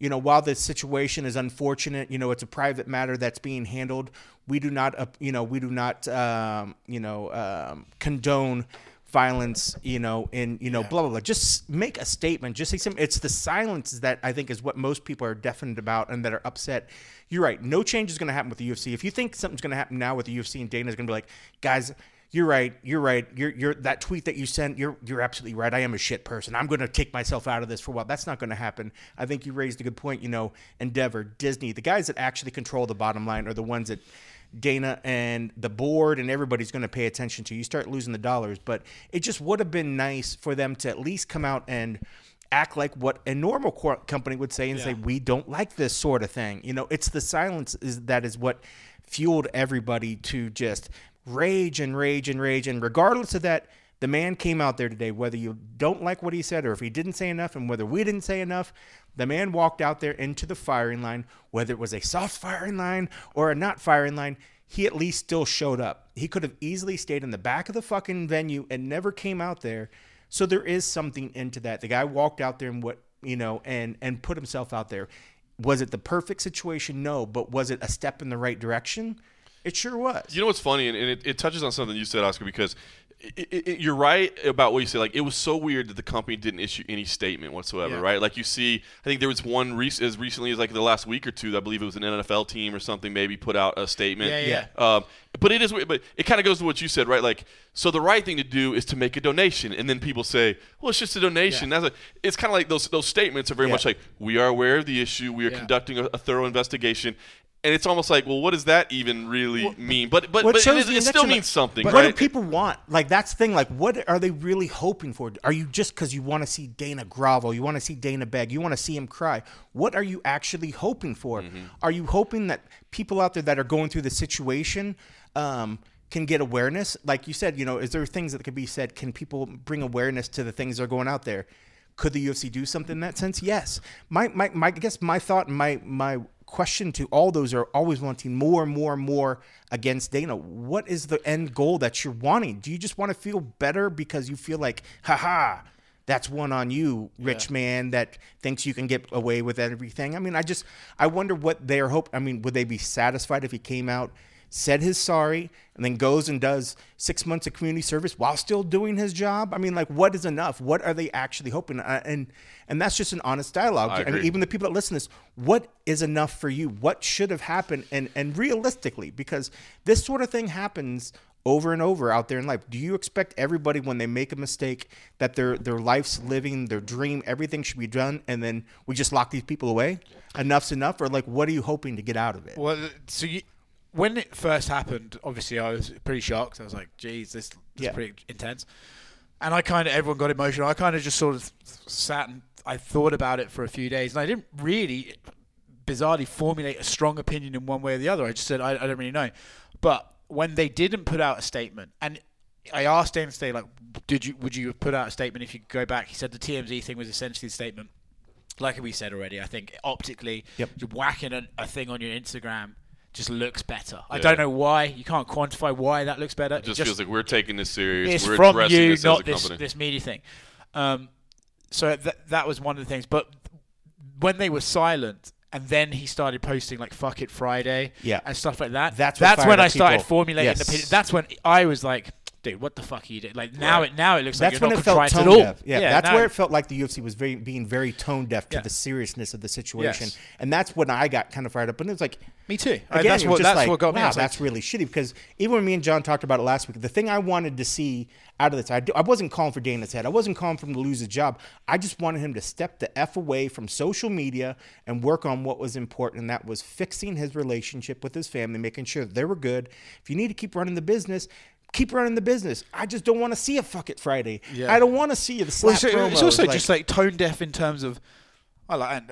you know, while this situation is unfortunate, you know, it's a private matter that's being handled. We do not, uh, you know, we do not, um, you know, um, condone violence, you know, in, you know, yeah. blah, blah, blah. Just make a statement. Just say something. It's the silence that I think is what most people are deafened about and that are upset. You're right. No change is going to happen with the U F C. If you think something's going to happen now with the U F C and Dana's going to be like, guys, you're right. You're right. You're, you're that tweet that you sent. You're, you're absolutely right. I am a shit person. I'm going to take myself out of this for a while. That's not going to happen. I think you raised a good point. You know, Endeavor, Disney, the guys that actually control the bottom line are the ones that Dana and the board and everybody's going to pay attention to. You start losing the dollars, but it just would have been nice for them to at least come out and act like what a normal company would say and yeah. say, we don't like this sort of thing. You know, it's the silence is that is what fueled everybody to just rage and rage and rage. And regardless of that, the man came out there today, whether you don't like what he said or if he didn't say enough and whether we didn't say enough, the man walked out there into the firing line, whether it was a soft firing line or a not firing line, he at least still showed up. He could have easily stayed in the back of the fucking venue and never came out there. So there is something into that. The guy walked out there and what, you know, and, and put himself out there. Was it the perfect situation? No. But was it a step in the right direction? It sure was. You know what's funny, and it, it touches on something you said, Oscar, because it, it, it, you're right about what you said. Like, it was so weird that the company didn't issue any statement whatsoever, yeah. right? Like, you see, I think there was one rec- as recently as like the last week or two. I believe it was an N F L team or something maybe put out a statement. Yeah, yeah. Um, but it is, but it kind of goes to what you said, right? Like, so the right thing to do is to make a donation, and then people say, "Well, it's just a donation." Yeah. That's a, it's kind of like those those statements are very yeah. much like, "We are aware of the issue. We are yeah. conducting a, a thorough investigation." And it's almost like, well, what does that even really well, mean? But but, but it, it still means something, but right? What do people want? Like, that's the thing. Like, what are they really hoping for? Are you just because you want to see Dana grovel? You want to see Dana beg? You want to see him cry? What are you actually hoping for? Mm-hmm. Are you hoping that people out there that are going through the situation um, can get awareness? Like you said, you know, is there things that could be said? Can people bring awareness to the things that are going out there? Could the U F C do something in that sense? Yes. My my, my I guess my thought and my my question to all those are always wanting more and more and more against Dana. What is the end goal that you're wanting? Do you just want to feel better because you feel like, haha, that's one on you, rich yeah. man that thinks you can get away with everything? I mean, I just, I wonder what their hope, I mean, would they be satisfied if he came out, said his sorry, and then goes and does six months of community service while still doing his job? I mean, like, what is enough? What are they actually hoping? Uh, and and that's just an honest dialogue. I, I mean, even the people that listen to this, what is enough for you? What should have happened? And and realistically, because this sort of thing happens over and over out there in life. Do you expect everybody, when they make a mistake, that their their life's living, their dream, everything should be done, and then we just lock these people away? Enough's enough? Or, like, what are you hoping to get out of it? Well, so you... When it first happened, obviously I was pretty shocked. I was like, geez, this, this yeah. is pretty intense. And I kind of, everyone got emotional. I kind of just sort of sat and I thought about it for a few days. And I didn't really, bizarrely, formulate a strong opinion in one way or the other. I just said, I, I don't really know. But when they didn't put out a statement, and I asked Dana today, like, did you, would you have put out a statement if you could go back? He said the T M Z thing was essentially the statement. Like we said already, I think optically, yep. you're whacking a, a thing on your Instagram just looks better. Yeah. I don't know why. You can't quantify why that looks better. It just, it just feels like we're taking this serious. It's we're from addressing you, this not as a this, company. this media thing. Um, so th- that was one of the things. But when they were silent, and then he started posting like "Fuck It Friday" yeah. and stuff like that. That's, that's when I started people. formulating yes. the opinion. That's when I was like, dude, what the fuck are you doing? Like now, right. it now it looks that's like you're when not it felt contrite tone at all. deaf. Yeah, yeah that's now, where it felt like the U F C was very being very tone deaf to yeah. the seriousness of the situation, yes. and that's when I got kind of fired up. And it was like, me too. Again, that's what just that's like, what got me. Wow, like, that's really shitty. Because even when me and John talked about it last week, the thing I wanted to see out of this, I, do, I wasn't calling for Dana's head. I wasn't calling for him to lose his job. I just wanted him to step the F away from social media and work on what was important, and that was fixing his relationship with his family, making sure that they were good. If you need to keep running the business, keep running the business. I just don't want to see a Fuck It Friday. Yeah. I don't want to see you the slap well, promos. It's also like, just like tone deaf in terms of, I like,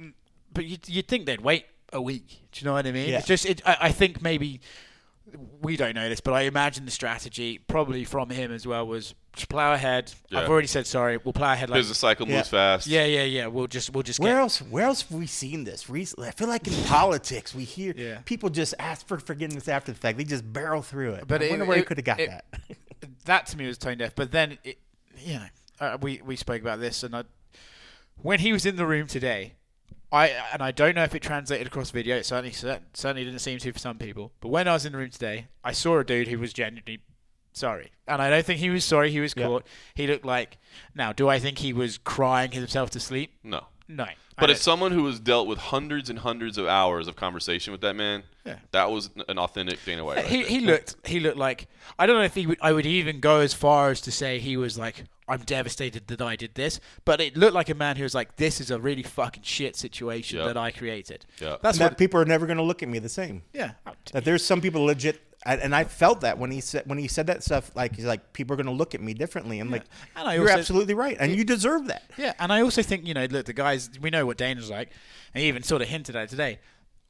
but you'd, you'd think they'd wait a week. Do you know what I mean? Yeah. It's just, it, I, I think maybe we don't know this, but I imagine the strategy probably from him as well was just plow ahead. Yeah. I've already said sorry. We'll plow ahead. Like, Business cycle yeah. moves fast. Yeah, yeah, yeah. We'll just, we'll just. Where get, else? Where else have we seen this recently? I feel like in politics we hear yeah. people just ask for forgiveness after the fact. They just barrel through it. But I it, wonder where it, he could have got it, that. That to me was tone deaf. But then, it, you know, uh, we we spoke about this, and I, when he was in the room today, I and I don't know if it translated across video. It certainly certainly didn't seem to for some people. But when I was in the room today, I saw a dude who was genuinely sorry, and I don't think he was sorry. He was caught. Yep. He looked like. Now, do I think he was crying himself to sleep? No. No. But as someone who has dealt with hundreds and hundreds of hours of conversation with that man, yeah. that was an authentic Dana White. Right he there. he looked he looked like I don't know if he would, I would even go as far as to say he was like, I'm devastated that I did this, but it looked like a man who was like, this is a really fucking shit situation yep. that I created. Yeah, that's and what that people are never going to look at me the same. Yeah, that there's some people legit. And I felt that when he said when he said that stuff, like he's like, people are going to look at me differently. I'm yeah. like, and I you're also, absolutely right, and it, you deserve that. Yeah, and I also think, you know, look, the guys, we know what Dana's like, and he even sort of hinted at it today.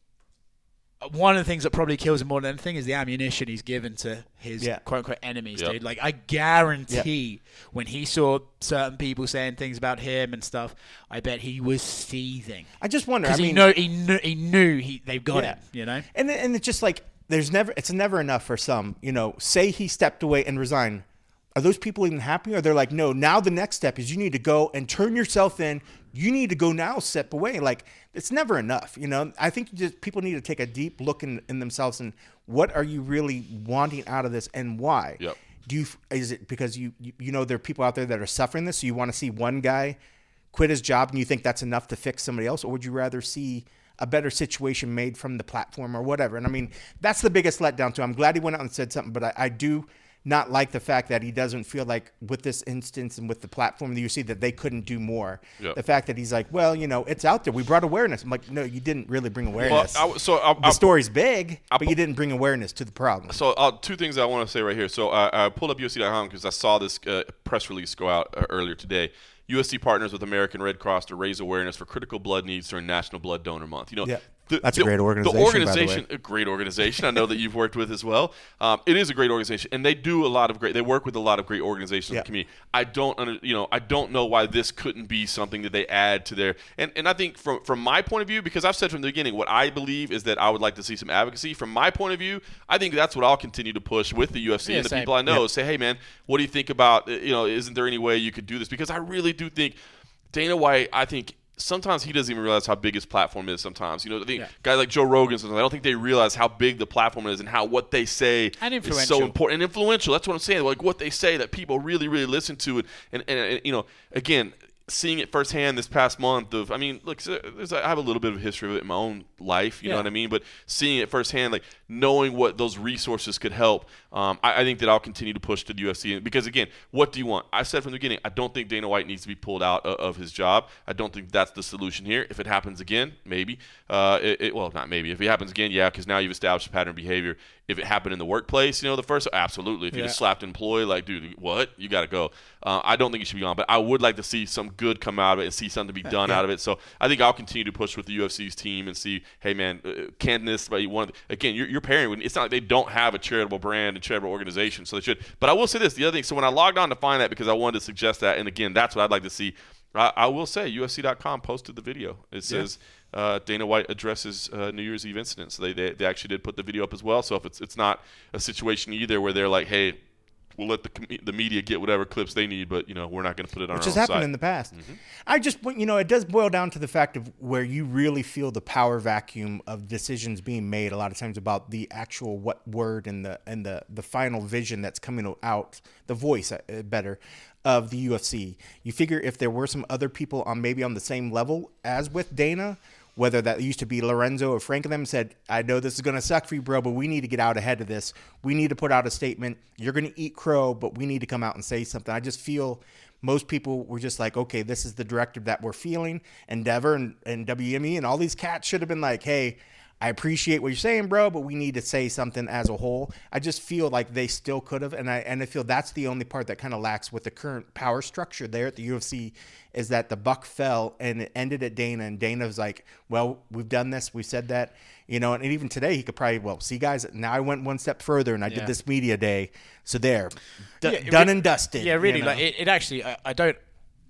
One of the things that probably kills him more than anything is the ammunition he's given to his yeah. quote unquote enemies, yep. dude. Like, I guarantee yep. when he saw certain people saying things about him and stuff, I bet he was seething. I just wonder. I mean, he know he knew he knew he they've got yeah. him, you know, and and it's just like. There's never, it's never enough for some, you know, say he stepped away and resigned. Are those people even happy? Or they're like, no, now the next step is you need to go and turn yourself in. You need to go now, step away. Like, it's never enough. You know, I think you just, people need to take a deep look in, in themselves and what are you really wanting out of this and why? Yep. Do you, is it because you, you, you know, there are people out there that are suffering this. So you want to see one guy quit his job and you think that's enough to fix somebody else? Or would you rather see a better situation made from the platform or whatever? And I mean, that's the biggest letdown too. I'm glad he went out and said something, but I, I do not like the fact that he doesn't feel like with this instance and with the platform that you see that they couldn't do more. Yep. The fact that he's like, well, you know, it's out there. We brought awareness. I'm like, no, you didn't really bring awareness. Well, I, so I, the I, story's big, I, but you didn't bring awareness to the problem. So uh, two things I want to say right here. So I, I pulled up U F C dot com because I saw this uh, press release go out uh, earlier today. U F C partners with American Red Cross to raise awareness for critical blood needs during National Blood Donor Month. You know, yeah. the, that's the, a great organization. The organization, by the way. a great organization. I know that you've worked with as well. Um, it is a great organization, and they do a lot of great. They work with a lot of great organizations yeah. in the community. I don't, under, you know, I don't know why this couldn't be something that they add to their. And, and I think from from my point of view, because I've said from the beginning, what I believe is that I would like to see some advocacy. From my point of view, I think that's what I'll continue to push with the U F C yeah, and the same. people I know. Yeah. Say, hey man, what do you think about? You know, isn't there any way you could do this? Because I really do think. Dana White, I think sometimes he doesn't even realize how big his platform is sometimes. You know, I think yeah. guys like Joe Rogan, sometimes I don't think they realize how big the platform is and how what they say is so important and influential. That's what I'm saying. Like what they say that people really, really listen to. And, and, and, and you know, again, seeing it firsthand this past month of, I mean, look, there's, I have a little bit of a history of it in my own life, you yeah. know what I mean? But seeing it firsthand, like knowing what those resources could help, um, I, I think that I'll continue to push to the U F C. Because, again, what do you want? I said from the beginning, I don't think Dana White needs to be pulled out of, of his job. I don't think that's the solution here. If it happens again, maybe. Uh, it, it, well, not maybe. If it happens again, yeah, because now you've established a pattern of behavior. If it happened in the workplace, you know, the first, absolutely. If you yeah. just slapped an employee, like, dude, what? You got to go. Uh, I don't think he should be on, but I would like to see some good come out of it and see something be done yeah. out of it. So I think I'll continue to push with the U F C's team and see, hey, man, uh, can this be one of the, again, you're, you're pairing. It's not like they don't have a charitable brand and charitable organization, so they should. But I will say this, the other thing, so when I logged on to find that because I wanted to suggest that, and again, that's what I'd like to see, I, I will say U F C dot com posted the video. It says yeah. uh, Dana White addresses uh, New Year's Eve incident. So they, they they actually did put the video up as well. So if it's it's not a situation either where they're like, hey, we'll let the the media get whatever clips they need, but you know we're not going to put it on Which our has own happened site. in the past. Mm-hmm. I just, you know, it does boil down to the fact of where you really feel the power vacuum of decisions being made a lot of times about the actual what word and the and the the final vision that's coming out, the voice uh, better of the U F C. You figure if there were some other people on maybe on the same level as with Dana, whether that used to be Lorenzo or Frank and them, said, I know this is going to suck for you, bro, but we need to get out ahead of this. We need to put out a statement. You're going to eat crow, but we need to come out and say something. I just feel most people were just like, okay, this is the directive that we're feeling. Endeavor and, and W M E and all these cats should have been like, hey, I appreciate what you're saying, bro, but we need to say something as a whole. I just feel like they still could have, and I and I feel that's the only part that kind of lacks with the current power structure there at the U F C is that the buck fell and it ended at Dana, and Dana was like, well, we've done this, we said that, you know, and even today he could probably, well, see, guys, now I went one step further and I yeah. did this media day, so there, D- yeah, done re- and dusted. Yeah, really, you know? like it, it actually, I, I don't.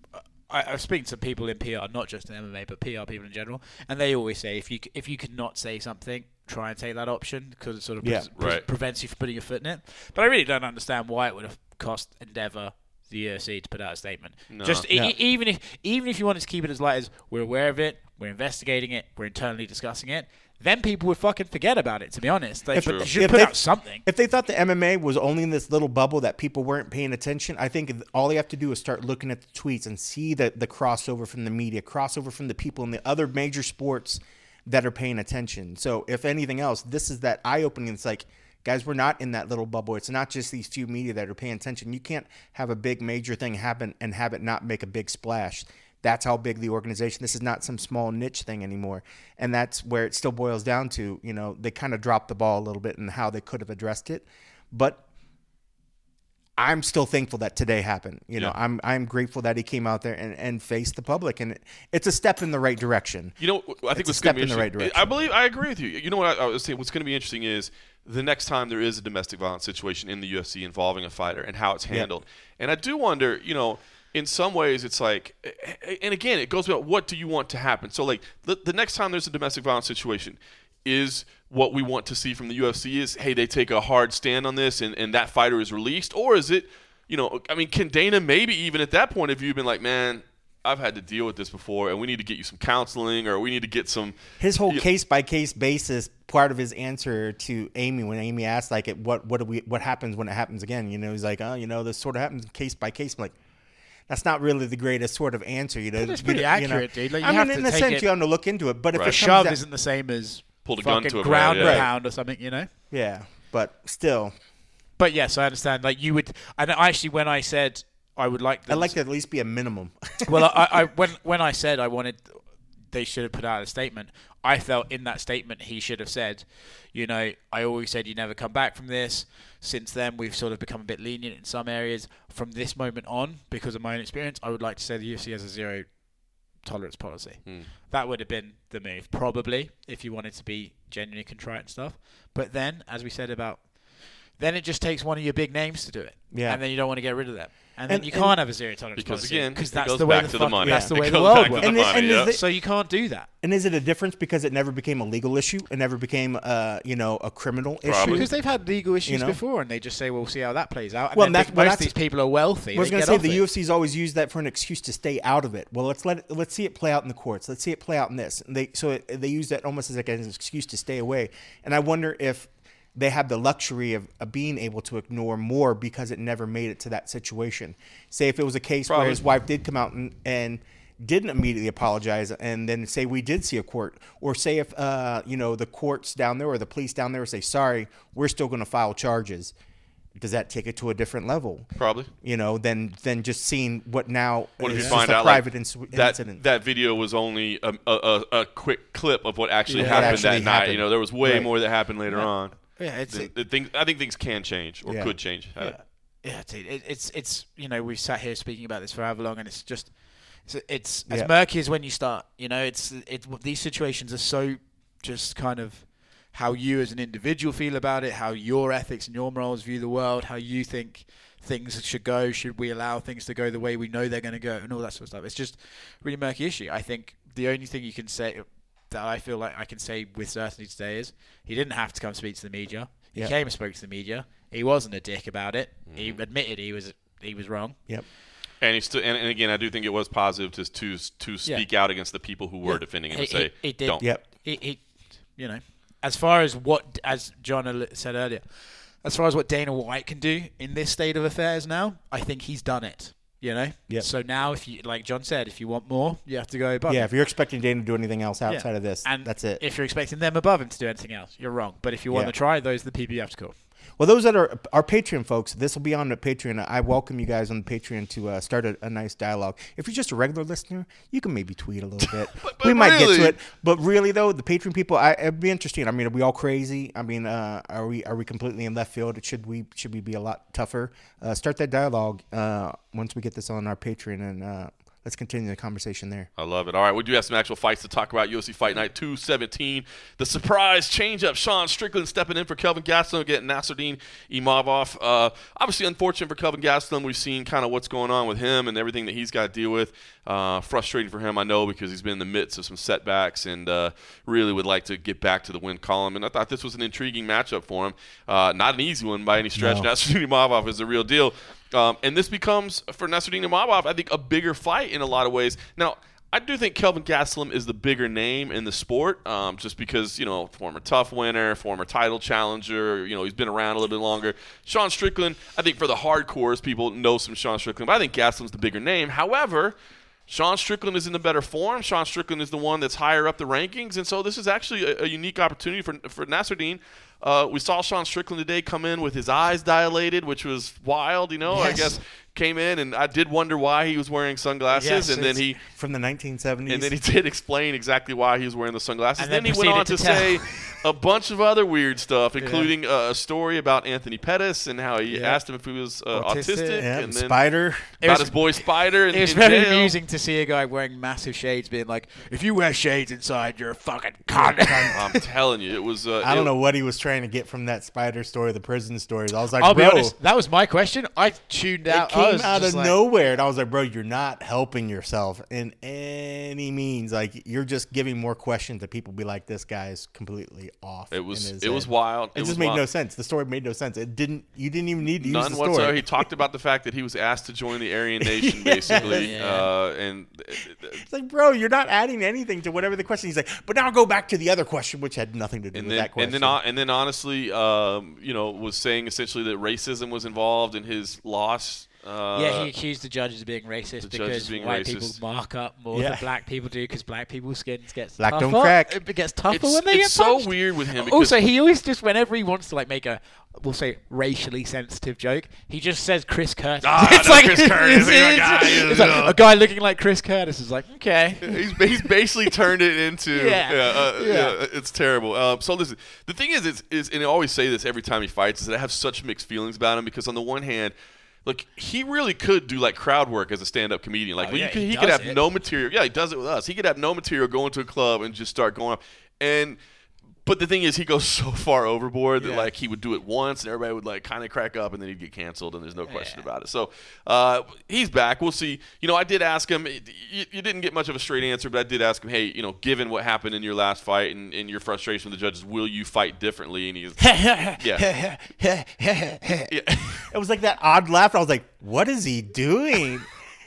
I, I speak to people in P R, not just in M M A, but P R people in general, and they always say if you if you could not say something, try and take that option because it sort of yeah, pre- right. prevents you from putting your foot in it. But I really don't understand why it would have cost Endeavor the U F C to put out a statement. No. Just No. e- even if even if you wanted to keep it as light as we're aware of it, we're investigating it, we're internally discussing it, then people would fucking forget about it. To be honest, they, If- they if should put they- out something. If they thought the M M A was only in this little bubble that people weren't paying attention, I think all you have to do is start looking at the tweets and see the, the crossover from the media, crossover from the people in the other major sports that are paying attention. So if anything else, this is that eye-opening. It's like, guys, we're not in that little bubble. It's not just these few media that are paying attention. You can't have a big major thing happen and have it not make a big splash. That's how big the organization. This is not some small niche thing anymore. And that's where it still boils down to, you know, they kind of dropped the ball a little bit in how they could have addressed it. But I'm still thankful that today happened. You know, Yeah. I'm I'm grateful that he came out there and, and faced the public. And it, it's a step in the right direction. You know, I think It's a what's step going to be in the right interesting. direction. I believe I agree with you. You know what I, I was saying? What's going to be interesting is the next time there is a domestic violence situation in the U F C involving a fighter and how it's handled. And I do wonder, you know, in some ways it's like, and again, it goes about what do you want to happen. So like the, the next time there's a domestic violence situation, is what we want to see from the U F C is, hey, they take a hard stand on this and, and that fighter is released, or is it? You know, I mean, can Dana maybe even at that point of view been like, man, I've had to deal with this before, and we need to get you some counseling, or we need to get some. His whole you- case by case basis, part of his answer to Amy when Amy asked like, what what do we what happens when it happens again? You know, he's like, oh, you know, this sort of happens case by case. I'm like, that's not really the greatest sort of answer. You know, But it's You pretty know- you know. accurate, dude. Like, you I have mean, to in a take sense, it- you have to look into it. But if Right. it A comes shove down- isn't the same as Pulled a gun fucking to him, ground right, and yeah. pound or something, you know. yeah, but still, But yes, I understand. Like you would, and actually, when I said I would like, them I'd like to at least be a minimum. well, I, I when when I said I wanted, they should have put out a statement. I felt in that statement he should have said, you know, I always said you never come back from this. Since then, we've sort of become a bit lenient in some areas. From this moment on, because of my own experience, I would like to say the U F C has a zero tolerance policy. Hmm. That would have been the move, probably, if you wanted to be genuinely contrite and stuff. But then, as we said about, then it just takes one of your big names to do it. Yeah. And then you don't want to get rid of them. And, then And- you and- can't have a zero tolerance Because policy. again, because it that's goes the way back the to the fuck, money. that's the It way the goes world back to works. the And it- money, and yeah. is it- So you can't do that. And is it a difference because it never became a legal issue? It never became, uh, you know, a criminal Probably. issue? Because they've had legal issues know? before, and they just say, "Well, we'll see how that plays out." And Well, then that's- think well, most of that's- these people are wealthy. I was they going get to say off the it. U F C's always used that for an excuse to stay out of it. Well, let's let it, let's see it play out in the courts. Let's see it play out in this. And they so it, they use that almost as like an excuse to stay away. And I wonder if they have the luxury of, of being able to ignore more because it never made it to that situation. Say if it was a case Probably. where his wife did come out and, and didn't immediately apologize, and then say we did see a court, or say if uh, you know the courts down there or the police down there say sorry, we're still going to file charges. Does that take it to a different level? Probably. You know, than than just seeing what now What if is you just find a out like private inc- that incident. that video was only a, a, a, a quick clip of what actually Yeah, what happened actually that night? happened. You know, there was way Right. more that happened later on. Yeah, it's The- the things- I think things can change or Yeah. could change. Uh, yeah, dude, it, it's it's you know we've sat here speaking about this for however long, and it's just it's it's as Yeah. murky as when you start. You know, it's it's these situations are so just kind of how you as an individual feel about it, how your ethics and your morals view the world, how you think things should go. Should we allow things to go the way we know they're going to go, and all that sort of stuff. It's just a really murky issue. I think the only thing you can say that I feel like I can say with certainty today is he didn't have to come speak to the media. He Yeah. came and spoke to the media. He wasn't a dick about it. He admitted he was he was wrong. Yep. And he still, and, and again, I do think it was positive to to to speak out against the people who were Yeah. defending him He- and say, he- he did. "Don't." Yep. He, he, you know, as far as what, as John al- said earlier, as far as what Dana White can do in this state of affairs now, I think he's done it. You know. Yep. So now, if you like John said, if you want more, you have to go above. Yeah, him. if you're expecting Dana to do anything else Yeah. outside of this, And that's it. If you're expecting them above him to do anything else, you're wrong. But if you want Yeah. to try, those are the people you have to call. Well, those that are our Patreon folks, this will be on the Patreon. I welcome you guys on the Patreon to uh, start a, a nice dialogue. If you're just a regular listener, you can maybe tweet a little bit. But- but we might get really- to it, but really though, the Patreon people, I, it'd be interesting. I mean, are we all crazy? I mean, uh, are we are we completely in left field? Should we should we be a lot tougher? Uh, start that dialogue uh, once we get this on our Patreon, and uh, let's continue the conversation there. I love it. All right, we do have some actual fights to talk about. U F C Fight Night two seventeen. The surprise change-up. Sean Strickland stepping in for Kelvin Gastelum, getting Nasruddin Imavov. Uh, obviously, unfortunate for Kelvin Gastelum. We've seen kind of what's going on with him and everything that he's got to deal with. Uh, frustrating for him, I know, because he's been in the midst of some setbacks and uh, really would like to get back to the win column. And I thought this was an intriguing matchup for him. Uh, not an easy one by any stretch. No. Nassourdine Imavov is the real deal. Um, and this becomes, for Nassourdine Imavov, I think, a bigger fight in a lot of ways. Now, I do think Kelvin Gastelum is the bigger name in the sport, um, just because, you know, former Tough winner, former title challenger, you know, he's been around a little bit longer. Sean Strickland, I think for the hardcores, people know some Sean Strickland, but I think Gastelum's the bigger name. However, Sean Strickland is in the better form. Sean Strickland is the one that's higher up the rankings, and so this is actually a, a unique opportunity for for Nassourdine. Uh, we saw Sean Strickland today come in with his eyes dilated, which was wild, you know, Yes. I guess. Came in, and I did wonder why he was wearing sunglasses, Yes, and then he from the nineteen seventies. and then he did explain exactly why he was wearing the sunglasses. And then, then he went on to, proceeded to say a bunch of other weird stuff, including uh, a story about Anthony Pettis and how he Yeah. asked him if he was uh, Autistic. autistic, yeah, and then Spider. It about was- his boy Spider. In, It was in very jail. amusing to see a guy wearing massive shades being like, if you wear shades inside, you're a fucking cunt. I'm telling you, it was. Uh, I don't it- know what he was trying to get from that Spider story, the prison stories. I was like, I'll bro, be honest, that was my question. I tuned it out. I came was out just of like, nowhere, and I was like, bro, you're not helping yourself in any means. Like, you're just giving more questions that people be like, this guy is completely off. It was. in his It was head. wild. It, was just made wild. no sense. The story made no sense. It didn't. You didn't even need to use None the whatsoever. story. He talked about the fact that he was asked to join the Aryan Nation, basically, Yeah. uh, and It's like, bro, you're not adding anything to whatever the question. He's like, but now go back to the other question, which had nothing to do and with then that question. and then hon- and then honestly, um, you know, was saying essentially that racism was involved in his loss. Uh, yeah, he accused the judges of being racist the judges because being white racist. people mark up more Yeah. than black people do because black people's skins gets Black tougher. don't crack. It gets tougher it's, when they it's get so punched. weird with him. Because Also, he always just whenever he wants to like make a we'll say racially sensitive joke, he just says Chris Curtis. Ah, it's no, like, Chris Curtis, it's, he's a it's- guy, it's you like know. a guy looking like Chris Curtis is like okay. he's, he's basically turned it into Yeah. yeah, uh, Yeah. yeah, it's terrible. Um, so listen, the thing is, is, is, and I always say this every time he fights, is that I have such mixed feelings about him because on the one hand, look, he really could do like crowd work as a stand-up comedian. Like Oh, you yeah, could, he he could does have it. no material. Yeah, he does it with us. He could have no material, go into a club and just start going up. And but the thing is, he goes so far overboard that Yeah. like he would do it once and everybody would like kind of crack up and then he'd get canceled and there's no question Yeah. about it. So uh, he's back. We'll see. You know, I did ask him. You, you didn't get much of a straight answer, but I did ask him, hey, you know, given what happened in your last fight and, and your frustration with the judges, will you fight differently? And he's yeah. yeah. It was like that odd laugh. I was like, what is he doing?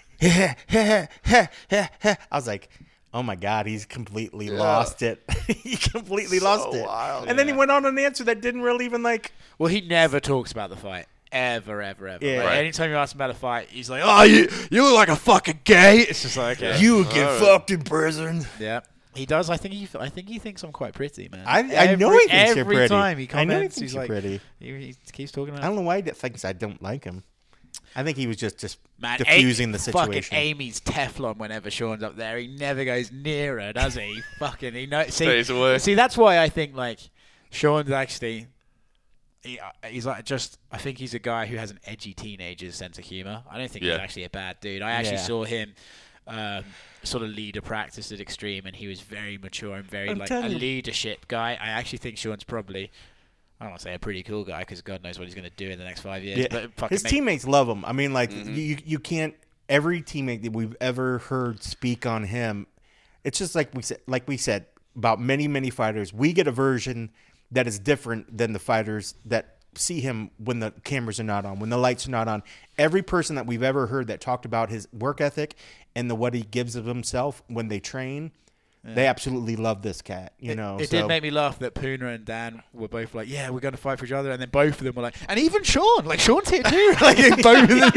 I was like, oh my God, he's completely lost it. he completely So lost it. wild, and then he yeah. went on an answer that didn't really even like. Well, he never talks about the fight. Ever, ever, ever. Yeah. Like, Right. anytime you ask him about a fight, he's like, "Oh, you, you look like a fucking gay." It's just like, okay. You get All right. fucked in prison. yeah, he does. I think he, I think he thinks I'm quite pretty, man. I, I know he thinks every you're pretty. time he I know he comments, thinks he's you're like, pretty. He, he keeps talking I about. don't know why he thinks I don't like him. I think he was just just Man, diffusing Amy, the situation. Fucking Amy's Teflon whenever Sean's up there. He never goes near her, does he? fucking he know. See, Stays away. see, that's why I think like Sean's actually. He, uh, he's like just. I think he's a guy who has an edgy teenager's sense of humor. I don't think Yeah. he's actually a bad dude. I actually Yeah. saw him. Um, sort of leader practice at Extreme, and he was very mature and very I'm like a telling you. leadership guy. I actually think Sean's probably. I don't want to say a pretty cool guy because God knows what he's going to do in the next five years. Yeah. But fucking His make- teammates love him. I mean, like Mm-hmm. you, you can't. Every teammate that we've ever heard speak on him, it's just like we said. Like we said about many, many fighters, we get a version that is different than the fighters that see him when the cameras are not on, when the lights are not on. Every person that we've ever heard that talked about his work ethic and the what he gives of himself when they train. They absolutely love this cat, you It- know. It so. did make me laugh that Puna and Dan were both like, "Yeah, we're going to fight for each other," and then both of them were like, and even Sean, like Sean's here too, like both of them.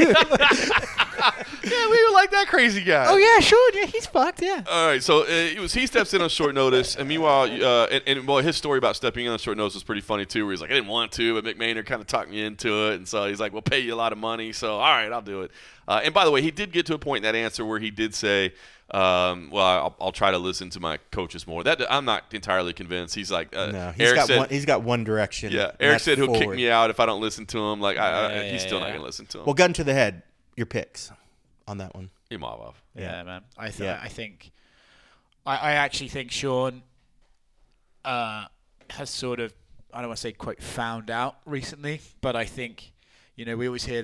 yeah, we were like that crazy guy. Oh yeah, Sean, yeah, he's fucked, yeah. All right, so uh, it was he steps in on short notice, and meanwhile, uh, and, and well, his story about stepping in on short notice was pretty funny too. Where he's like, I didn't want to, but McMahon kind of talked me into it, and so he's like, "We'll pay you a lot of money, so all right, I'll do it." Uh, and by the way, he did get to a point in that answer where he did say, um, "Well, I'll, I'll try to listen to my coaches more." That I'm not entirely convinced. He's like, uh, No, he's Eric got said, one. He's got one direction. yeah, and Eric that's said he'll kick forward. me out if I don't listen to him. Like, I, I, Yeah, he's yeah, still not yeah. gonna listen to him. Well, gun to the head. Your picks on that one. Imavov. Yeah, man. I th- Yeah. I think I, I actually think Sean uh, has sort of I don't want to say quite found out recently, but I think you know we always hear these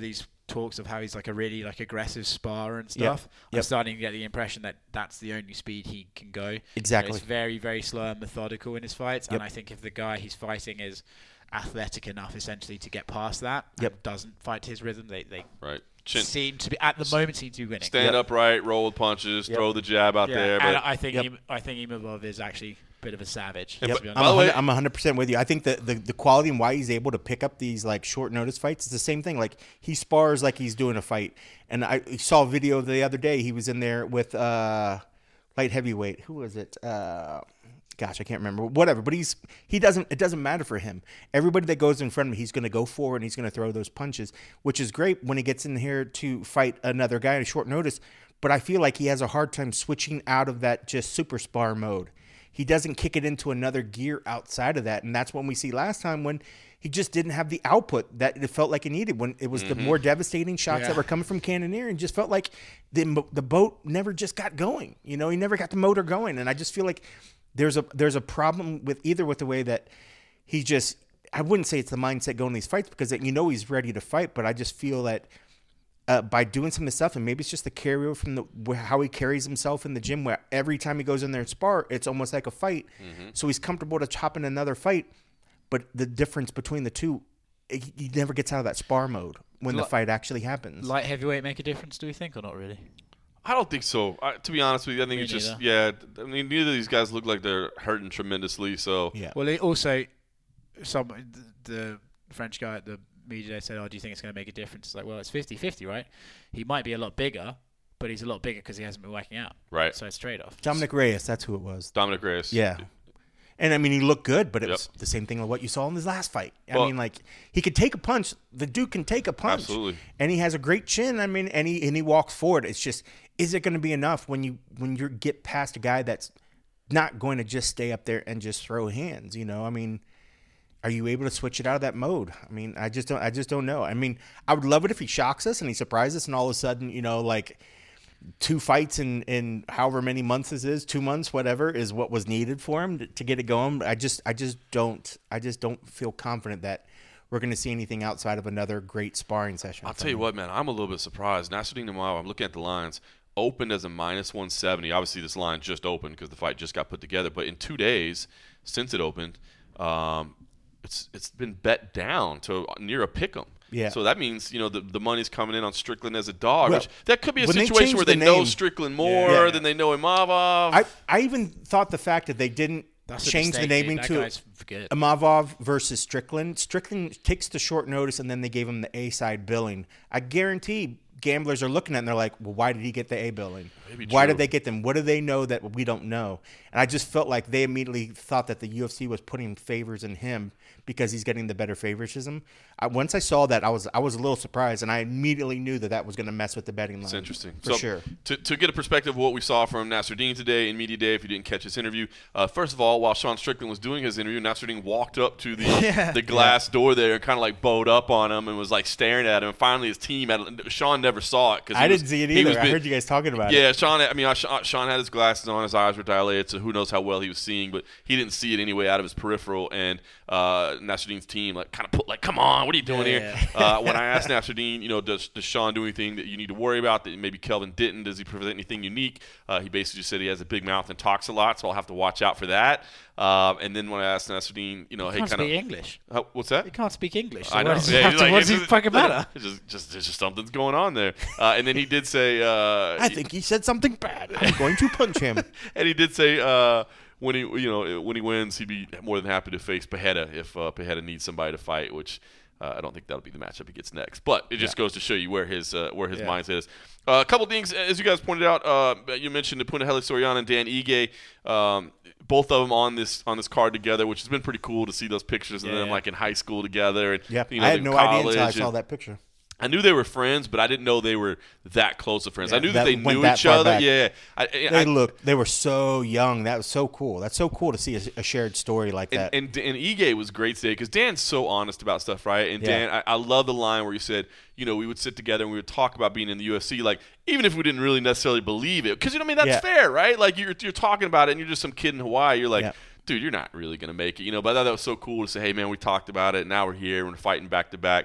talks of how he's like a really like aggressive sparrer and Yep. stuff. I'm Yep. starting to get the impression that that's the only speed he can go. Exactly. He's very, very slow and methodical in his fights. Yep. And I think if the guy he's fighting is athletic enough, essentially, to get past that, Yep. and doesn't fight to his rhythm, they they Right. Chin, seem to be at the moment seem to be winning. stand Yep. upright, roll with punches, Yep. throw the jab out Yeah, there. and But I think Yep. Im- I think Imavov is actually a bit of a savage. Yep. To be I'm By the honest. way- one hundred I'm one hundred percent with you. I think that the, the quality and why he's able to pick up these like short notice fights is the same thing. Like he spars like he's doing a fight. And I saw a video the other day. He was in there with uh, light heavyweight. Who was it? Uh, gosh, I can't remember. Whatever. But he's he doesn't. It doesn't matter for him. Everybody that goes in front of him, he's going to go forward and he's going to throw those punches, which is great when he gets in here to fight another guy at a short notice. But I feel like he has a hard time switching out of that just super spar mode. He doesn't kick it into another gear outside of that. And that's what we see last time when he just didn't have the output that it felt like it needed. When it was Mm-hmm. the more devastating shots Yeah. that were coming from Cannonier, and just felt like the the boat never just got going. You know, he never got the motor going. And I just feel like there's a there's a problem with either with the way that he just, I wouldn't say it's the mindset going these fights because you know he's ready to fight, but I just feel that Uh, by doing some of this stuff, and maybe it's just the carryover from the wh- how he carries himself in the gym, where every time he goes in there and spar, it's almost like a fight. Mm-hmm. So he's comfortable to chop in another fight, but the difference between the two, he, he never gets out of that spar mode when the Li- fight actually happens. Light heavyweight make a difference, do you think, or not really? I don't think so. I, to be honest with you, I think Me it's just neither. yeah. I mean, neither of these guys look like they're hurting tremendously. So yeah, Well, it also, some the, the French guy at the media said, "Oh, do you think it's going to make a difference?" It's like, well, it's fifty-fifty, right? He might be a lot bigger, but he's a lot bigger because he hasn't been working out. right, So it's trade-off. Dominic Reyes, that's who it was. Dominic Reyes. Yeah. And I mean, he looked good, but it Yep. was the same thing like what you saw in his last fight. I Well- mean, like he could take a punch. The dude can take a punch. Absolutely. And he has a great chin. I mean, and he and he walks forward. It's just, is it going to be enough when you when you get past a guy that's not going to just stay up there and just throw hands? You know, I mean, are you able to switch it out of that mode? I mean, I just don't. I just don't know. I mean, I would love it if he shocks us and he surprises us, and all of a sudden, you know, like. Two fights in, in however many months this is, two months, whatever, is what was needed for him to, to get it going. I just, I just don't, I just don't feel confident that we're going to see anything outside of another great sparring session. I'll from tell you him. what, man. I'm a little bit surprised. Nasruddin Imavov, I'm looking at the lines, opened as a minus one seventy. Obviously, this line just opened because the fight just got put together. But in two days since it opened, um, it's it's been bet down to near a pick'em. Yeah. So that means, you know, the, the money's coming in on Strickland as a dog. Well, which that could be a when they situation changed where the they know name- Strickland more Yeah. than they know Imavov. I, I even thought the fact that they didn't That's a change the mistake, naming dude. That to guy's good. Imavov versus Strickland. Strickland takes the short notice, and then they gave him the A side billing. I guarantee gamblers are looking at it and they're like, well, why did he get the A billing? Maybe Why true. did they get them? What do they know that we don't know? And I just felt like they immediately thought that the U F C was putting favors in him because he's getting the better favoritism. I, once I saw that, I was I was a little surprised, and I immediately knew that that was going to mess with the betting line. It's interesting. For so sure. To, to get a perspective of what we saw from Nasruddin today in Media Day, if you didn't catch his interview, uh, first of all, while Sean Strickland was doing his interview, Nasruddin walked up to the Yeah. the glass door there and kind of like bowed up on him and was like staring at him. And finally, his team, had, Sean never saw it. Cause he I was- didn't see it he either. was I bit- heard you guys talking about it. Yeah, Sean. I mean, I- Sean had his glasses on, his eyes were dilated, so who knows how well he was seeing, but he didn't see it anyway out of his peripheral. And uh, Nasruddin's team like kind of put like, "Come on, what are you doing Yeah, here?" yeah. Uh, when I asked Nasruddin, you know, does, does Sean do anything that you need to worry about that maybe Kelvin didn't? Does he present anything unique? Uh, he basically just said he has a big mouth and talks a lot, so I'll have to watch out for that. Um, and then when I asked Nasruddin, you know, He hey, can't kind speak of, English. uh, what's that? He can't speak English. So I know. What does, Yeah, it have he's to- like, what does it's it just- fucking matter? It's just, just, it's just something's going on there. Uh, and then he did say, uh, I think he said something bad. I'm going to punch him. and he did say uh, when he, you know, when he wins, he'd be more than happy to face Pajeda if uh, Pajeda needs somebody to fight, which uh, I don't think that'll be the matchup he gets next. But it just Yeah. goes to show you where his uh, where his Yeah. mindset is. Uh, a couple things, as you guys pointed out, uh, you mentioned Punahele Soriano and Dan Ige, um, both of them on this on this card together, which has been pretty cool to see those pictures of them Yeah. like in high school together. And, Yeah, you know, I had in no idea until I college saw and- that picture. I knew they were friends, but I didn't know they were that close of friends. I Yeah, knew that, that they went knew that each far other. back. Yeah, I, I, They I- look, they were so young. That was so cool. That's so cool to see a, a shared story like that. And, and and Ige was great today because Dan's so honest about stuff, right? And Yeah. Dan, I, I love the line where he said, you know, we would sit together and we would talk about being in the U F C, like even if we didn't really necessarily believe it, because you know, I mean, that's Yeah. fair, right? Like you're you're talking about it and you're just some kid in Hawaii. You're like, Yeah. dude, you're not really gonna make it, you know. But I thought that was so cool to say, hey man, we talked about it. Now we're here. We're fighting back to back.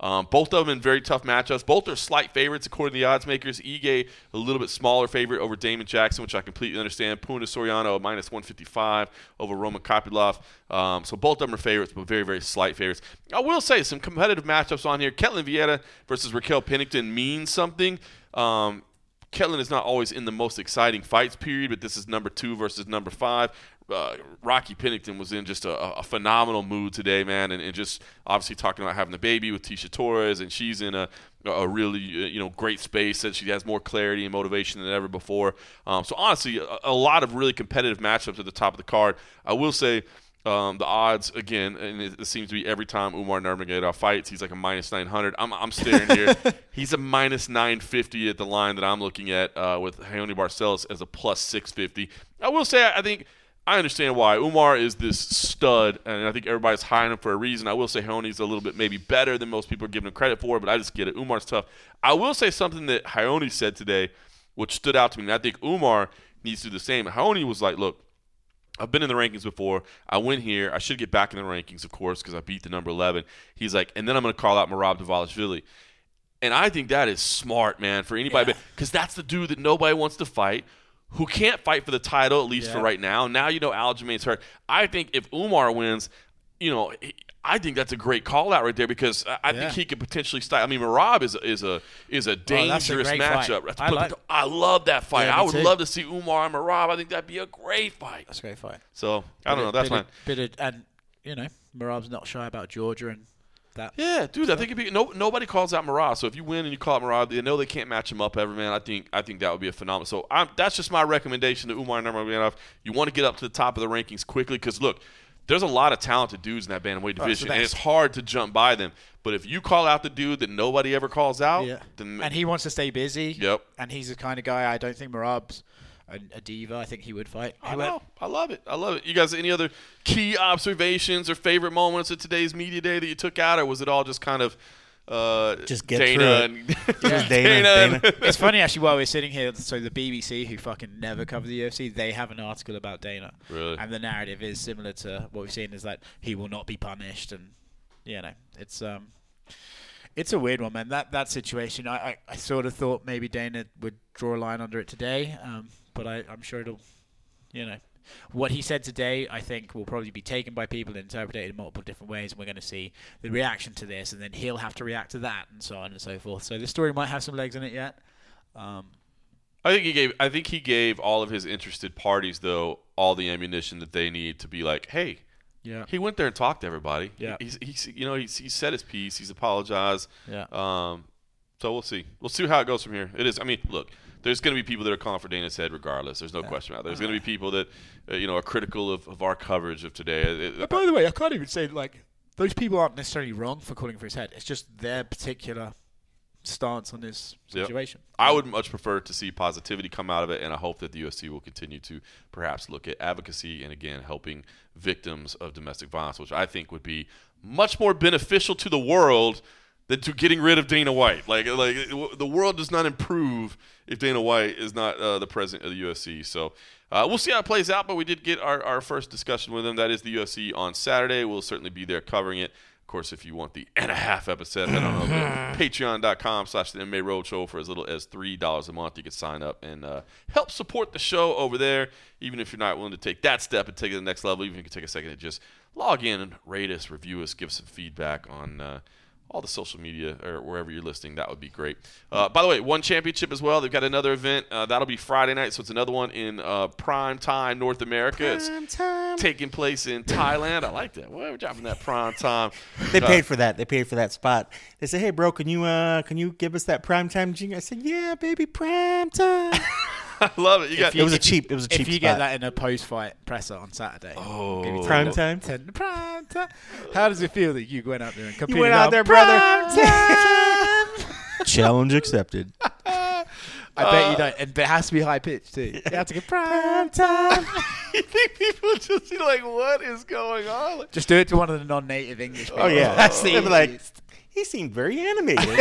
Um, both of them in very tough matchups. Both are slight favorites according to the odds makers. Ige, a little bit smaller favorite over Damon Jackson, which I completely understand. Puna Soriano, minus one fifty-five over Roman Kopylov. Um, so both of them are favorites, but very, very slight favorites. I will say some competitive matchups on here. Ketlin Vieira versus Raquel Pennington means something. Um, Ketlin is not always in the most exciting fights period, but this is number two versus number five. Uh, Rocky Pennington was in just a, a phenomenal mood today, man, and, and just obviously talking about having a baby with Tisha Torres, and she's in a, a really you know great space that she has more clarity and motivation than ever before. Um, so honestly, a, a lot of really competitive matchups at the top of the card. I will say um, the odds again, and it, it seems to be every time Umar Nurmagomedov fights, he's like a minus nine hundred. I'm I'm staring here. He's a minus nine fifty at the line that I'm looking at uh, with Raoni Barcelos as a plus six fifty. I will say I think. I understand why. Umar is this stud, and I think everybody's high on him for a reason. I will say Raoni's a little bit maybe better than most people are giving him credit for, but I just get it. Umar's tough. I will say something that Raoni said today, which stood out to me, and I think Umar needs to do the same. Raoni was like, look, I've been in the rankings before. I went here. I should get back in the rankings, of course, because I beat the number eleven. He's like, and then I'm going to call out Merab Dvalishvili. And I think that is smart, man, for anybody, because yeah. that's the dude that nobody wants to fight, who can't fight for the title, at least yeah. for right now. Now you know Aljamain's hurt. I think if Umar wins, you know, I think that's a great call-out right there because I yeah. think he could potentially start. I mean, Merab is a, is a is a dangerous oh, a matchup. Fight. I, like, I love that fight. Yeah, I would too. love to see Umar and Merab. I think that'd be a great fight. That's a great fight. So, I don't bit know. Of, that's bit fine. Of, bit of, and, you know, Merab's not shy about Georgia and that. Yeah, dude, I think it'd be no, nobody calls out Merab. So if you win and you call out Merab, they know they can't match him up ever, man. I think I think that would be a phenomenal. So I'm, that's just my recommendation to Umar Nurmagomedov. You want to get up to the top of the rankings quickly because, look, there's a lot of talented dudes in that bantamweight division, oh, and it's hard to jump by them. But if you call out the dude that nobody ever calls out, yeah. then and he wants to stay busy, yep. and he's the kind of guy I don't think Merab's a, a diva. I think he would fight. I know. I love it. I love it. You guys, any other key observations or favorite moments of today's media day that you took out, or was it all just kind of uh, just get Dana through and it. Just Dana, Dana. Dana. It's funny actually while we're sitting here. So the B B C, who fucking never cover the U F C, they have an article about Dana. Really? And the narrative is similar to what we've seen. Is that he will not be punished, and you know, it's um. It's a weird one, man. That that situation, I, I, I sort of thought maybe Dana would draw a line under it today, um, but I, I'm sure it'll, you know, what he said today, I think will probably be taken by people and interpreted in multiple different ways, and we're going to see the reaction to this, and then he'll have to react to that, and so on and so forth. So this story might have some legs in it yet. Um, I think he gave. I think he gave all of his interested parties, though, all the ammunition that they need to be like, hey. Yeah, he went there and talked to everybody. Yeah, he's, he's you know he's he said his piece. He's apologized. Yeah. Um, so we'll see. We'll see how it goes from here. It is. I mean, look, there's going to be people that are calling for Dana's head regardless. There's no yeah. question about it. There's going to be people that uh, you know are critical of, of our coverage of today. It, but by the way, I can't even say like those people aren't necessarily wrong for calling for his head. It's just their particular stance on this situation. Yep. I would much prefer to see positivity come out of it, and I hope that the U F C will continue to perhaps look at advocacy and, again, helping victims of domestic violence, which I think would be much more beneficial to the world than to getting rid of Dana White. Like, like the world does not improve if Dana White is not uh, the president of the U F C. So uh, we'll see how it plays out, but we did get our, our first discussion with him. That is the U F C on Saturday. We'll certainly be there covering it. Of course, if you want the and a half episode, head on over to patreon.com slash the M M A Roadshow for as little as three dollars a month. You can sign up and uh, help support the show over there, even if you're not willing to take that step and take it to the next level. Even if you can take a second to just log in and rate us, review us, give us some feedback on uh, all the social media or wherever you're listening. That would be great. Uh, by the way, One Championship as well. They've got another event. Uh, that'll be Friday night, so it's another one in uh, prime time North America. Prime it's time. Taking place in Thailand. I like that. Well, we're dropping that prime time. They uh, paid for that. They paid for that spot. They said, "Hey, bro, can you uh, can you give us that prime time jingle?" I said, "Yeah, baby, prime time." I love it. You got, you, it was a cheap. It was a cheap. If you spot. get that in a post-fight presser on Saturday, oh, prime time. ten, prime time. How does it feel that you went out there and competed? You went out there, brother. Challenge accepted. I bet you don't. And it has to be high pitched too. You have to get prime time. You think people just be like, "What is going on?" Just do it to one of the non-native English people. Oh yeah, that's the easiest. Like, he seemed very animated.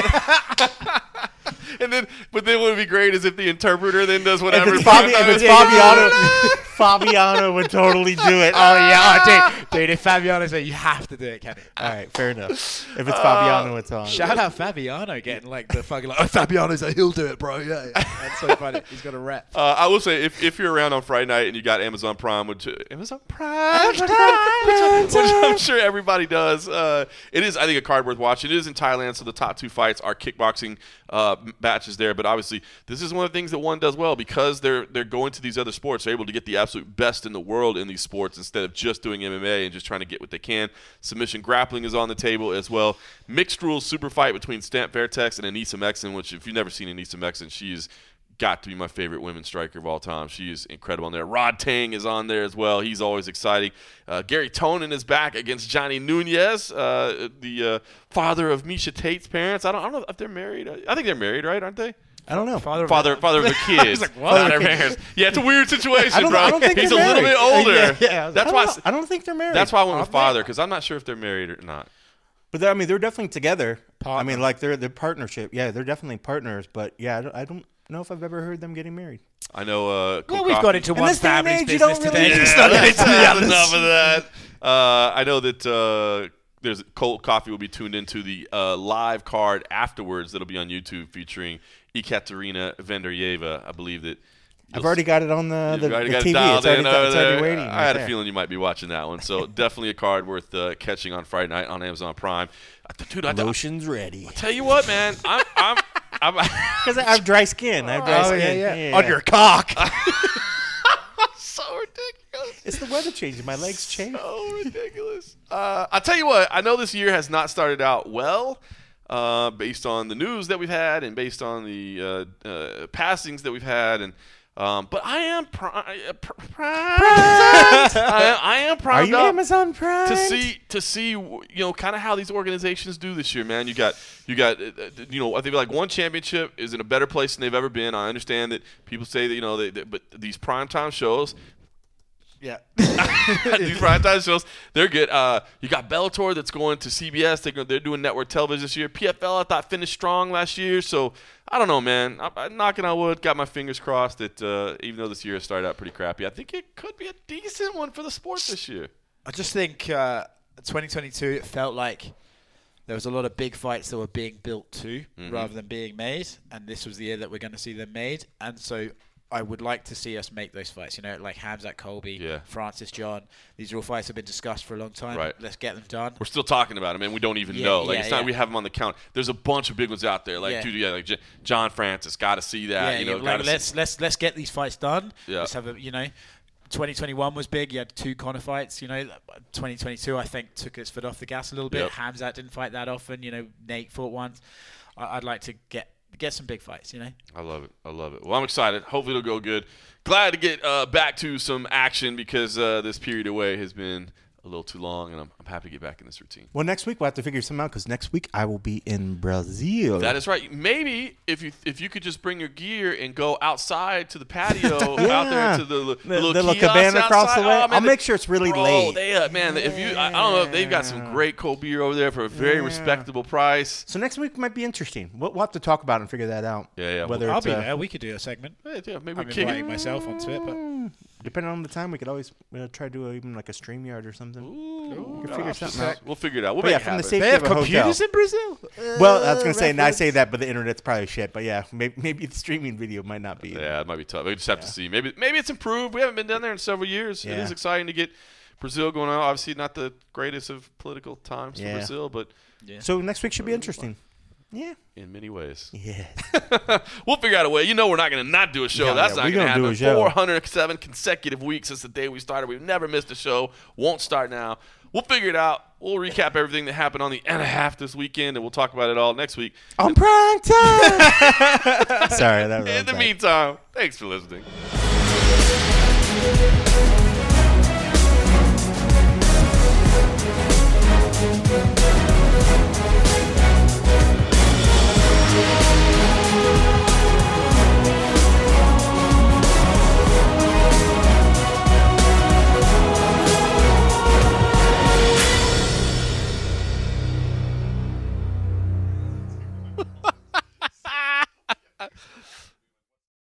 And then, but then what would be great is if the interpreter then does whatever. If it's, Fabi- if it's Fabiano, Fabiano would totally do it. Oh yeah, oh, dude, Dude, if Fabiano's there, you have to do it, Kenny. All right, fair enough. If it's Fabiano, it's on. Shout out Fabiano getting like the fucking like, oh, Fabiano's like, he'll do it, bro. Yeah, yeah. That's so funny. He's got a rep. Uh, I will say, if, if you're around on Friday night and you got Amazon Prime, which Amazon Prime, which, I, which I'm sure everybody does, uh, it is, I think, a card worth watching. It is in Thailand, so the top two fights are kickboxing uh, matches there. But obviously, this is one of the things that one does well because they're they're going to these other sports. They're able to get the absolute best in the world in these sports instead of just doing M M A and just trying to get what they can. Submission grappling is on the table as well. Mixed rules super fight between Stamp Fairtex and Anissa Mexen, which if you've never seen Anissa Mexen, she's got to be my favorite women's striker of all time. She is incredible on there. Rod Tang is on there as well. He's always exciting. Uh, Gary Tonin is back against Johnny Nunez, uh, the uh, father of Misha Tate's parents. I don't, I don't know if they're married. I think they're married, right? Aren't they? I don't know. Father, Father, father of the kids. like, what? Not their parents. Yeah, it's a weird situation, I don't, bro. I don't think He's a they're little married. bit older. Yeah, yeah. That's I why. don't, know. I don't think they're married. That's why I went with Are they? father because I'm not sure if they're married or not. But they're, I mean, they're definitely together. Partner. I mean, like they're they're partnership. Yeah, they're definitely partners. But yeah, I don't, I don't know if I've ever heard them getting married. I know. Uh, Well, we've got into In one this day and family's age, you business don't really today. need It's to not start into the That's others. enough of that. Uh, I know that uh, there's Cold Coffee will be tuned into the uh, live card afterwards that'll be on YouTube featuring Ekaterina Venderyeva. I believe that. I've already got it on the, the, You've already the got T it V. dialed It's already, in it's over already there. waiting. I right had a there. feeling you might be watching that one, so definitely a card worth uh, catching on Friday night on Amazon Prime. I, dude, I, I Lotion's ready. tell you what, man, I'm, I'm, I'm Because I have dry skin. I have dry Oh, skin. yeah, yeah. yeah. On your cock. so ridiculous. It's the weather changing. My legs change. So ridiculous. Uh, I'll tell you what, I know this year has not started out well uh, based on the news that we've had and based on the uh, uh, passings that we've had. and um, But I am pri- uh, pr- primed. I, I am Are primed you up Amazon Prime? to see to see you know kind of how these organizations do this year, man. You got you got uh, you know I think like one championship is in a better place than they've ever been. I understand that people say that you know they, they, but these primetime shows. Yeah. These primetime shows, they're good. Uh, you got Bellator that's going to C B S. They're, they're doing network television this year. P F L, I thought, finished strong last year. So, I don't know, man. I, I'm knocking on wood. Got my fingers crossed that uh, even though this year has started out pretty crappy, I think it could be a decent one for the sport this year. I just think uh, twenty twenty-two, it felt like there was a lot of big fights that were being built to Mhm. rather than being made. And this was the year that we're going to see them made. And so I would like to see us make those fights. You know, like Hamzat Colby, Yeah. Francis John. These are all fights that have been discussed for a long time. Right. Let's get them done. We're still talking about them, and we don't even Yeah, know. Like yeah, it's not yeah. we have them on the count. There's a bunch of big ones out there. Like Yeah. dude, yeah, like J- John Francis, got to see that. yeah, you know, yeah, gotta like see- let's let's let's get these fights done. Yeah. Let's have a you know, twenty twenty-one was big. You had two Conor fights. You know, twenty twenty-two I think took its foot off the gas a little bit. Yep. Hamzat didn't fight that often. You know, Nate fought once. I, I'd like to get get some big fights. You know. I love it. I love it. Well, I'm excited. Hopefully it'll go good. Glad to get uh, back to some action because uh, this period away has been a little too long, and I'm, I'm happy to get back in this routine. Well, next week we'll have to figure something out because next week I will be in Brazil. That is right. Maybe if you if you could just bring your gear and go outside to the patio Yeah. out there to the, the, The- little, the little kiosk cabana across outside. the way. Oh, man, I'll the- make sure it's really Bro, late. they uh, man, if you I, I don't know, they've got some great cold beer over there for a very Yeah. respectable price. So next week might be interesting. We'll, we'll have to talk about it and figure that out. Yeah, yeah. Whether I'll it's, be uh, there. We could do a segment. Yeah, yeah, maybe I'm we kick inviting it. myself onto it, but Depending on the time, we could always uh, try to do a, even like a stream yard or something. Ooh, We can figure gosh, something out. We'll figure it out. We'll But make yeah, it from the happen. safety they have of a computers hotel. in Brazil. Well, I was gonna say, and I reference. say that, but the internet's probably shit. But yeah, maybe, maybe the streaming video might not be. Yeah, it might be tough. We just have to see. Maybe maybe it's improved. We haven't been down there in several years. It Yeah. is exciting to get Brazil going on. Obviously, not the greatest of political times Yeah. for Brazil, but Yeah. So next week should be interesting. Yeah. in many ways. Yeah. We'll figure out a way. You know we're not going to not do a show. Yeah, That's yeah, not we going to gonna do happen. a show. four hundred seven consecutive weeks since the day we started. We've never missed a show. Won't start now. We'll figure it out. We'll recap everything that happened on the and a half this weekend, and we'll talk about it all next week. On prime time. Sorry, that was In the bad. meantime, thanks for listening.